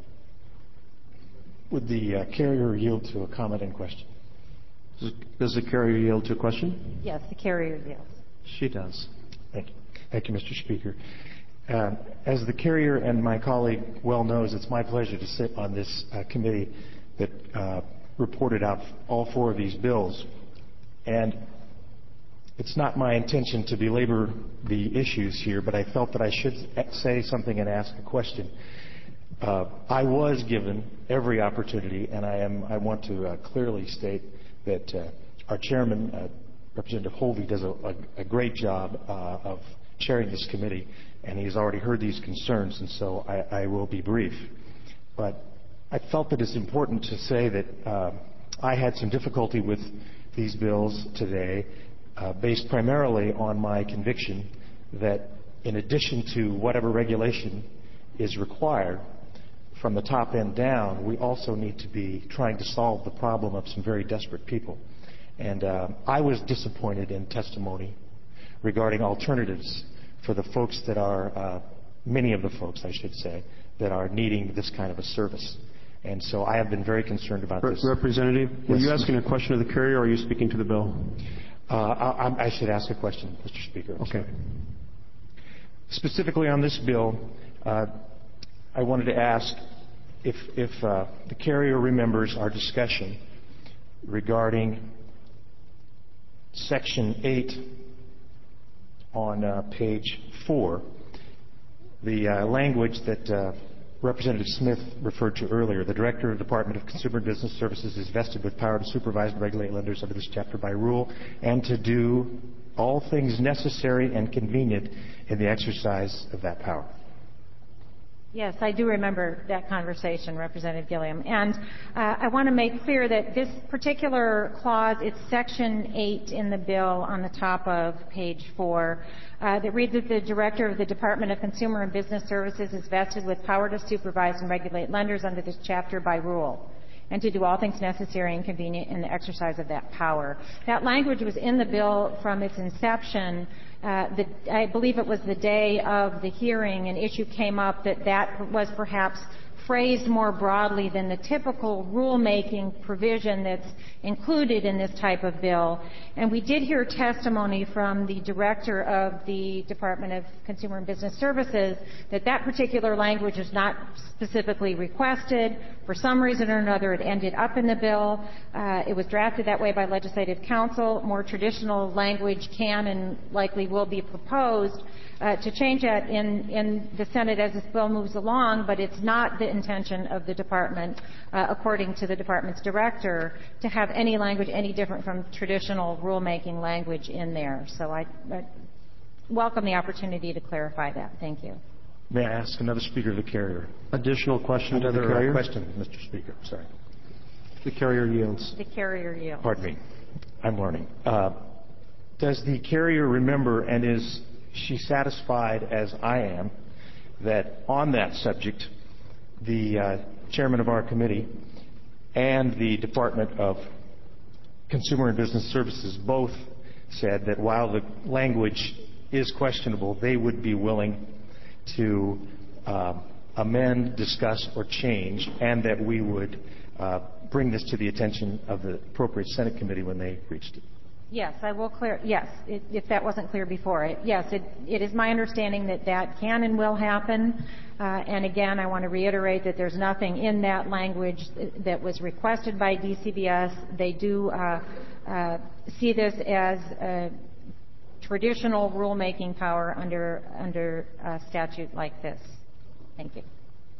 Would the carrier yield to a comment and question? Does the carrier yield to a question? Yes, the carrier yields. She does. Thank you. Thank you, Mr. Speaker. As the carrier and my colleague well knows, it's my pleasure to sit on this committee that reported out all four of these bills. And it's not my intention to belabor the issues here, but I felt that I should say something and ask a question. I was given every opportunity, and I want to clearly state that our chairman, Representative Hovey, does a great job of chairing this committee, and he's already heard these concerns, and so I will be brief. But I felt that it's important to say that I had some difficulty with these bills today, based primarily on my conviction that in addition to whatever regulation is required from the top end down, we also need to be trying to solve the problem of some very desperate people. And I was disappointed in testimony regarding alternatives for the folks that are, many of the folks, I should say, that are needing this kind of a service. And so I have been very concerned about this. Representative, were Yes, you asking a question of the carrier, or are you speaking to the bill? I should ask a question, Mr. Speaker. Okay. Specifically on this bill, I wanted to ask if the carrier remembers our discussion regarding Section 8 on page 4, the language that Representative Smith referred to earlier. The Director of the Department of Consumer and Business Services is vested with power to supervise and regulate lenders under this chapter by rule and to do all things necessary and convenient in the exercise of that power. Yes, I do remember that conversation, Representative Gilliam. And I want to make clear that this particular clause, it's Section 8 in the bill on the top of page 4, that reads that the Director of the Department of Consumer and Business Services is vested with power to supervise and regulate lenders under this chapter by rule, and to do all things necessary and convenient in the exercise of that power. That language was in the bill from its inception. I believe it was the day of the hearing, an issue came up that was perhaps phrased more broadly than the typical rulemaking provision that's included in this type of bill. And we did hear testimony from the Director of the Department of Consumer and Business Services that that particular language is not specifically requested. For some reason or another, it ended up in the bill. It was drafted that way by Legislative Counsel. More traditional language can and likely will be proposed to change that in the Senate as this bill moves along, but it's not the intention of the Department, according to the Department's Director, to have any language any different from traditional rulemaking language in there. So I welcome the opportunity to clarify that. Thank you. May I ask another speaker of the carrier? Additional question to the Another carrier? question, Mr. Speaker. Sorry. The carrier yields. The carrier yields. Pardon me. I'm learning. Does the carrier remember, and is she satisfied, as I am, that on that subject, the chairman of our committee and the Department of Consumer and Business Services both said that while the language is questionable, they would be willing to amend, discuss, or change, and that we would bring this to the attention of the appropriate Senate committee when they reached it? Yes, I will clear. Yes, if that wasn't clear before. Yes, it is my understanding that that can and will happen. And again, I want to reiterate that there's nothing in that language that was requested by DCBS. They do see this as a traditional rulemaking power under a statute like this. Thank you.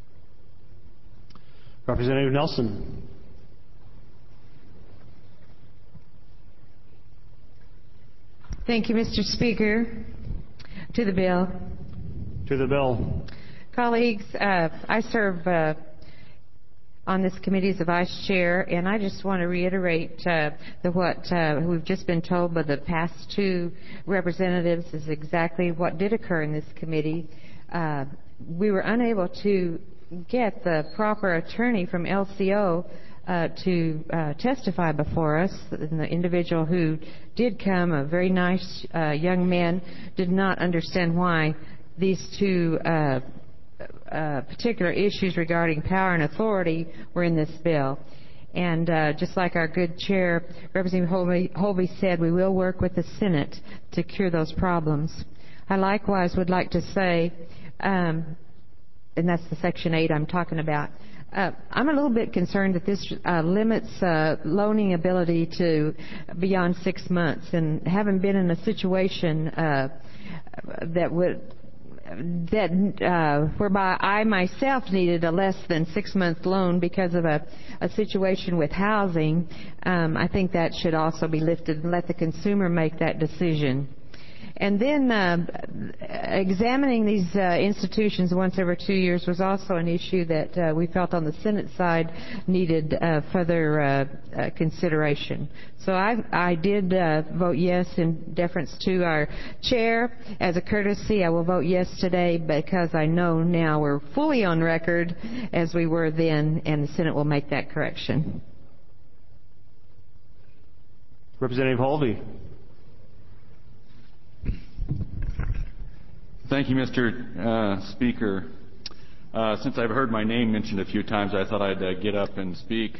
Representative Nelson. Thank you, Mr. Speaker. To the bill. To the bill. Colleagues, I serve on this committee as the vice chair, and I just want to reiterate what we've just been told by the past two representatives is exactly what did occur in this committee. We were unable to get the proper attorney from LCO to testify before us. And the individual who did come, a very nice young man, did not understand why these two particular issues regarding power and authority were in this bill. And just like our good chair, Representative Holvey said, we will work with the Senate to cure those problems. I likewise would like to say, and that's the Section 8 I'm talking about, I'm a little bit concerned that this limits loaning ability to beyond 6 months. And having been in a situation whereby I myself needed a less than 6 month loan because of a situation with housing, I think that should also be lifted and let the consumer make that decision. And then examining these institutions once every 2 years was also an issue that we felt on the Senate side needed further consideration. So I did vote yes in deference to our chair. As a courtesy, I will vote yes today because I know now we're fully on record as we were then, and the Senate will make that correction. Representative Holvey. Thank you, Mr. Speaker. Since I've heard my name mentioned a few times, I thought I'd get up and speak.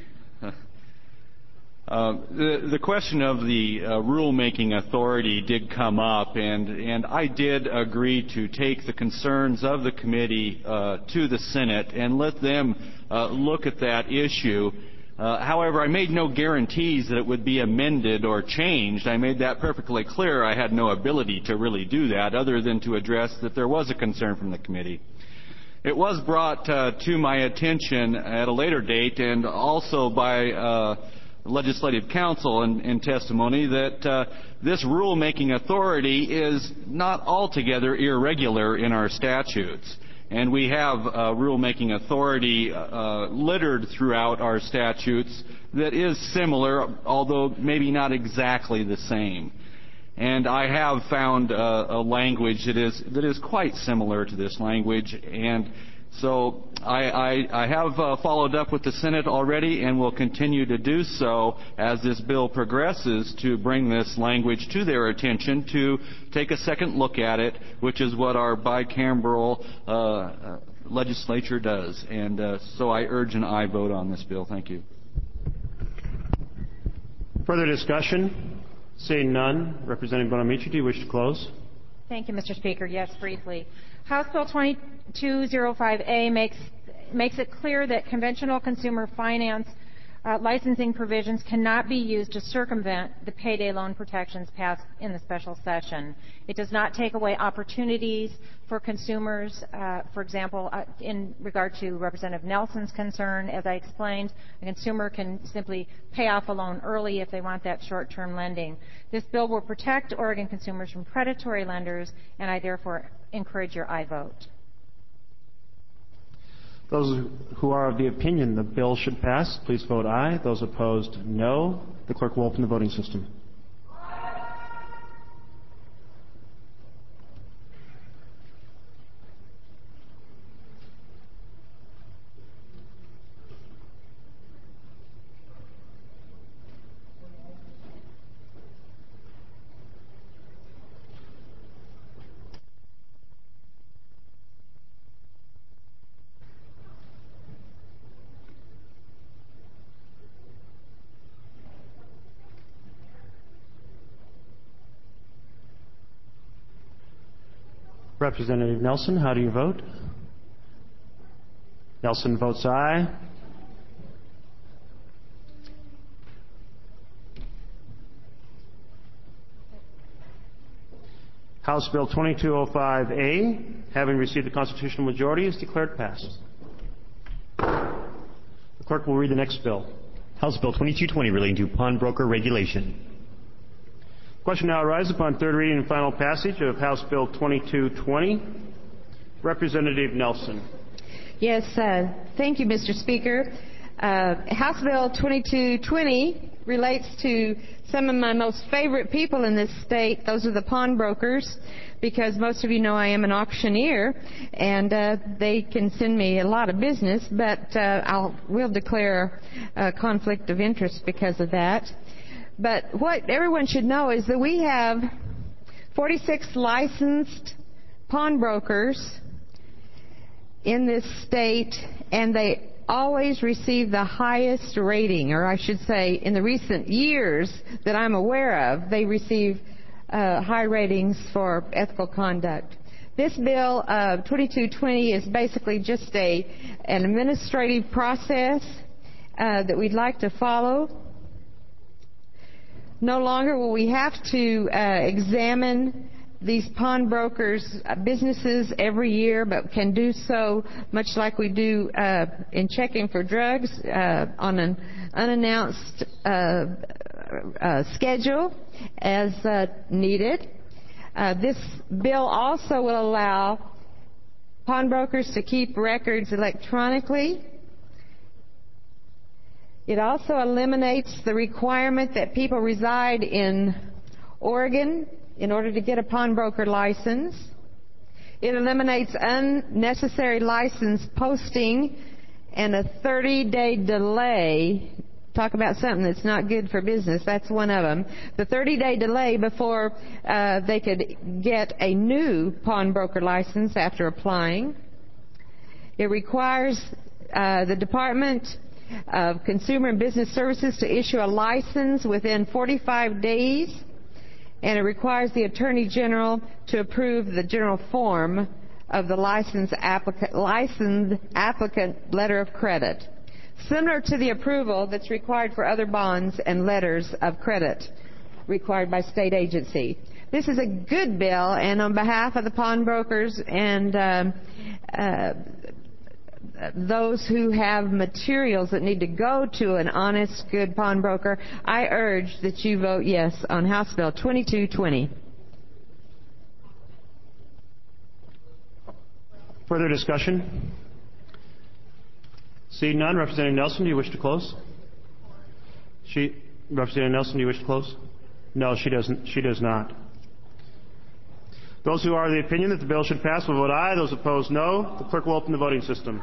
The question of the rulemaking authority did come up, and I did agree to take the concerns of the committee to the Senate and let them look at that issue. However, I made no guarantees that it would be amended or changed. I made that perfectly clear. I had no ability to really do that other than to address that there was a concern from the committee. It was brought to my attention at a later date and also by legislative counsel in testimony that this rulemaking authority is not altogether irregular in our statutes. And we have rulemaking authority littered throughout our statutes that is similar, although maybe not exactly the same. And I have found a language that is quite similar to this language, and so I have followed up with the Senate already and will continue to do so as this bill progresses to bring this language to their attention to take a second look at it, which is what our bicameral legislature does. And so I urge an aye vote on this bill. Thank you. Further discussion? Seeing none, Representative Bonamici, do you wish to close? Thank you, Mr. Speaker. Yes, briefly. House Bill 2205A makes it clear that conventional consumer finance licensing provisions cannot be used to circumvent the payday loan protections passed in the special session. It does not take away opportunities for consumers. For example, in regard to Representative Nelson's concern, as I explained, a consumer can simply pay off a loan early if they want that short-term lending. This bill will protect Oregon consumers from predatory lenders, and I therefore encourage your aye vote. Those who are of the opinion the bill should pass, please vote aye. Those opposed, no. The clerk will open the voting system. Representative Nelson, how do you vote? Nelson votes aye. House Bill 2205A, having received the constitutional majority, is declared passed. The clerk will read the next bill. House Bill 2220 relating to pawnbroker regulation. Question now arises upon third reading and final passage of House Bill 2220. Representative Nelson. Yes, thank you, Mr. Speaker. House Bill 2220 relates to some of my most favorite people in this state. Those are the pawnbrokers, because most of you know I am an auctioneer, and they can send me a lot of business, but we'll declare a conflict of interest because of that. But what everyone should know is that we have 46 licensed pawnbrokers in this state, and they always receive the highest rating, or I should say in the recent years that I'm aware of, they receive high ratings for ethical conduct. This bill, 2220, is basically just an administrative process that we'd like to follow. No longer will we have to examine these pawnbrokers' businesses every year, but can do so much like we do in checking for drugs on an unannounced schedule as needed. This bill also will allow pawnbrokers to keep records electronically. It also eliminates the requirement that people reside in Oregon in order to get a pawnbroker license. It eliminates unnecessary license posting and a 30-day delay. Talk about something that's not good for business. That's one of them. The 30-day delay before they could get a new pawnbroker license after applying. It requires the Department of Consumer and Business Services to issue a license within 45 days. And it requires the Attorney General to approve the general form of the licensed applicant letter of credit, similar to the approval that's required for other bonds and letters of credit required by state agency. This is a good bill, and on behalf of the pawnbrokers and those who have materials that need to go to an honest, good pawnbroker, I urge that you vote yes on House Bill 2220. Further discussion? Seeing none, Representative Nelson, do you wish to close? Representative Nelson, do you wish to close? No, she doesn't. She does not. Those who are of the opinion that the bill should pass will vote aye. Those opposed, no. The clerk will open the voting system.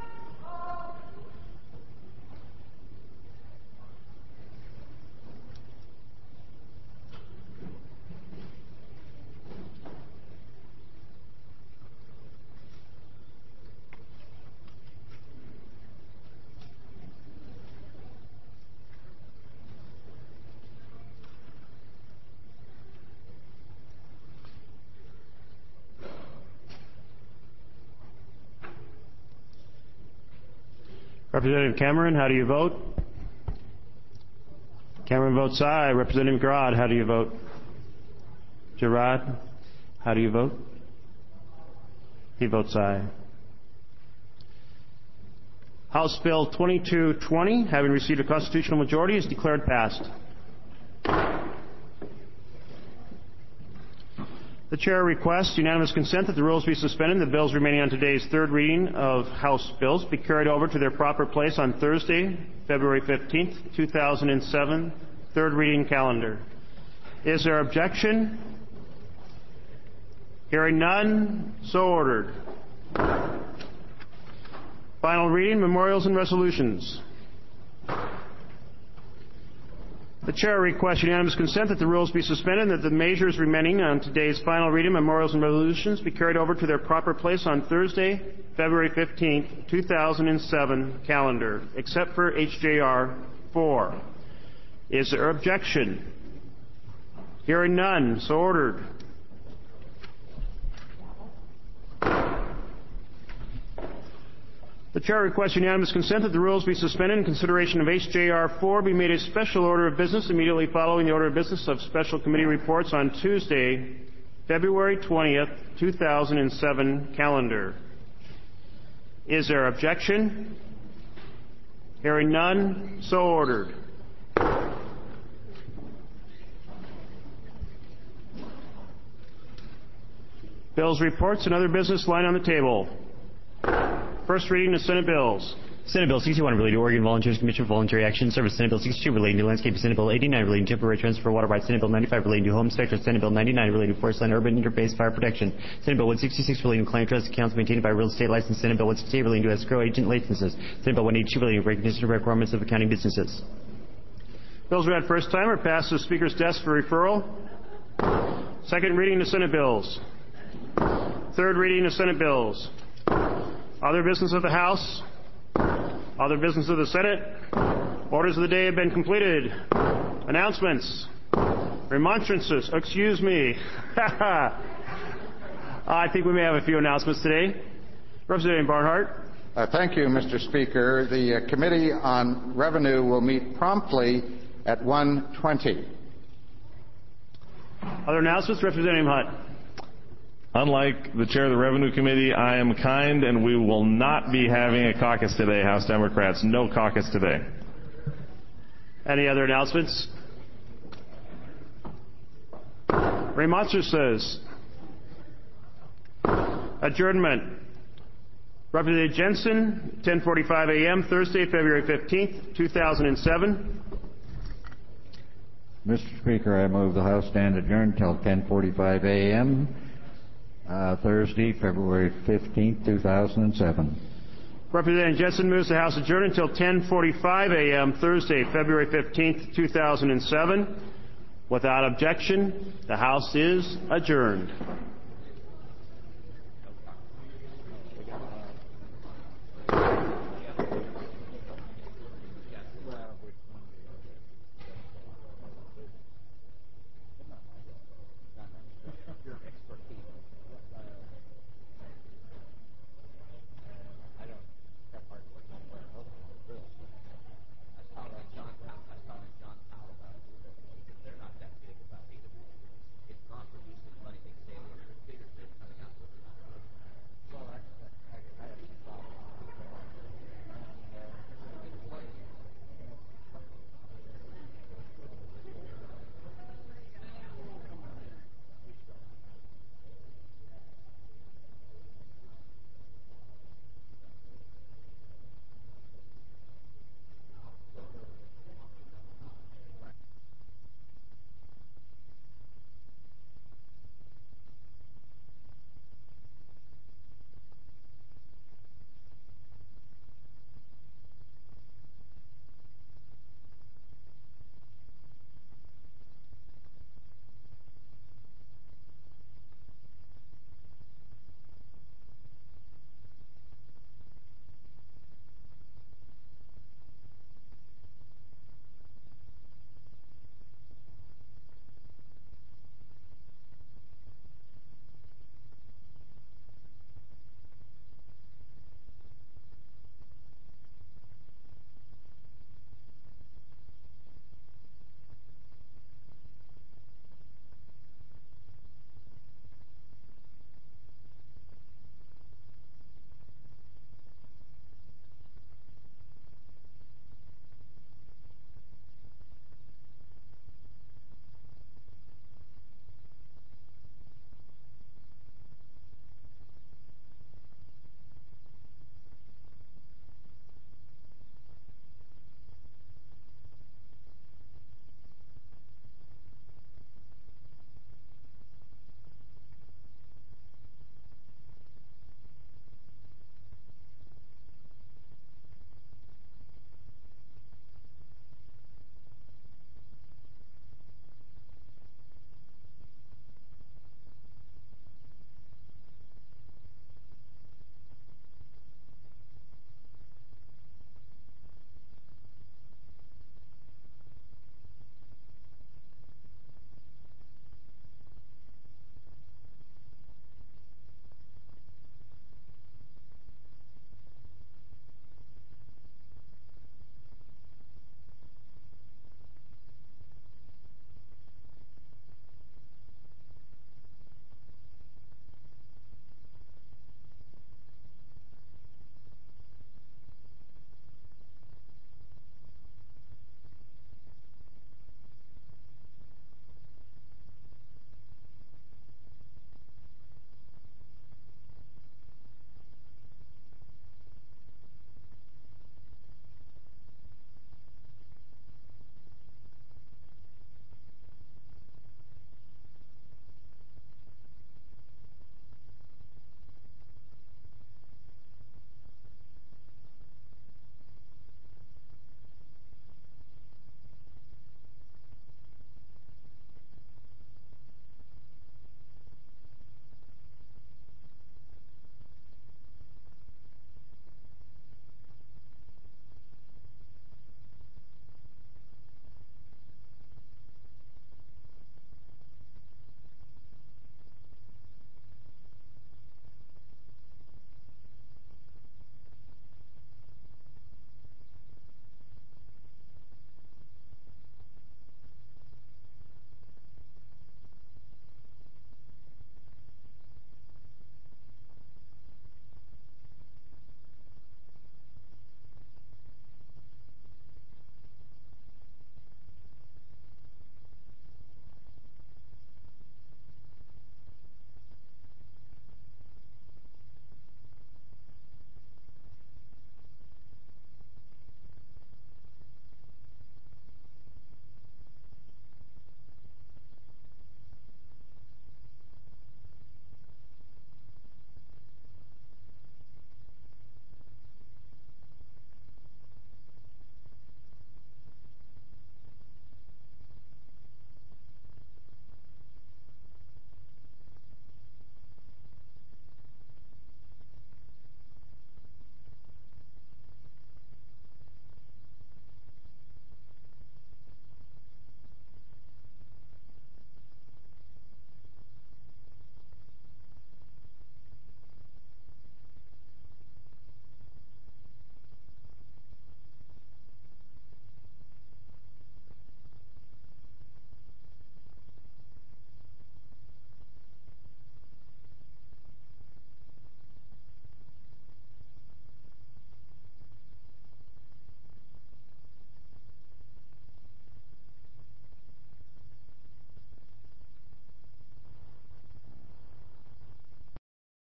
Representative Cameron, how do you vote? Cameron votes aye. Representative Girard, how do you vote? Girard, how do you vote? He votes aye. House Bill 2220, having received a constitutional majority, is declared passed. The Chair requests unanimous consent that the rules be suspended and the bills remaining on today's third reading of House bills be carried over to their proper place on Thursday, February 15th, 2007, third reading calendar. Is there objection? Hearing none, so ordered. Final reading, memorials and resolutions. The Chair requests unanimous consent that the rules be suspended and that the measures remaining on today's final reading, memorials and resolutions, be carried over to their proper place on Thursday, February 15th, 2007 calendar, except for HJR 4. Is there objection? Hearing none, so ordered. The Chair requests unanimous consent that the rules be suspended in consideration of HJR 4 be made a special order of business immediately following the order of business of special committee reports on Tuesday, February 20th, 2007 calendar. Is there objection? Hearing none, so ordered. Bills, reports, and other business line on the table. First reading of Senate bills. Senate Bill 61 relating to Oregon Volunteers Commission for Voluntary Action Service. Senate Bill 62 relating to landscape. Senate Bill 89 relating to temporary transfer of water rights. Senate Bill 95 relating to home inspectors. Senate Bill 99 relating to forest land urban interface fire protection. Senate Bill 166 relating to client trust accounts maintained by real estate license. Senate Bill 168 relating to escrow agent licenses. Senate Bill 182 relating to recognition of requirements of accounting businesses. Bills read first time are passed to the Speaker's desk for referral. Second reading to Senate bills. Third reading to Senate bills. Other business of the House. Other business of the Senate. Orders of the day have been completed. Announcements. Remonstrances. Excuse me. I think we may have a few announcements today. Representative Barnhart. Thank you, Mr. Speaker. The Committee on Revenue will meet promptly at 1:20. Other announcements. Representative Hutt. Unlike the chair of the Revenue Committee, I am kind, and we will not be having a caucus today, House Democrats. No caucus today. Any other announcements? Remonstrances. Adjournment. Representative Jensen, 10:45 a.m., Thursday, February 15th, 2007. Mr. Speaker, I move the House stand adjourned until 10:45 a.m., Thursday, February 15th, 2007. Representative Jensen moves the House adjourned until 10:45 a.m., Thursday, February 15th, 2007. Without objection, the House is adjourned.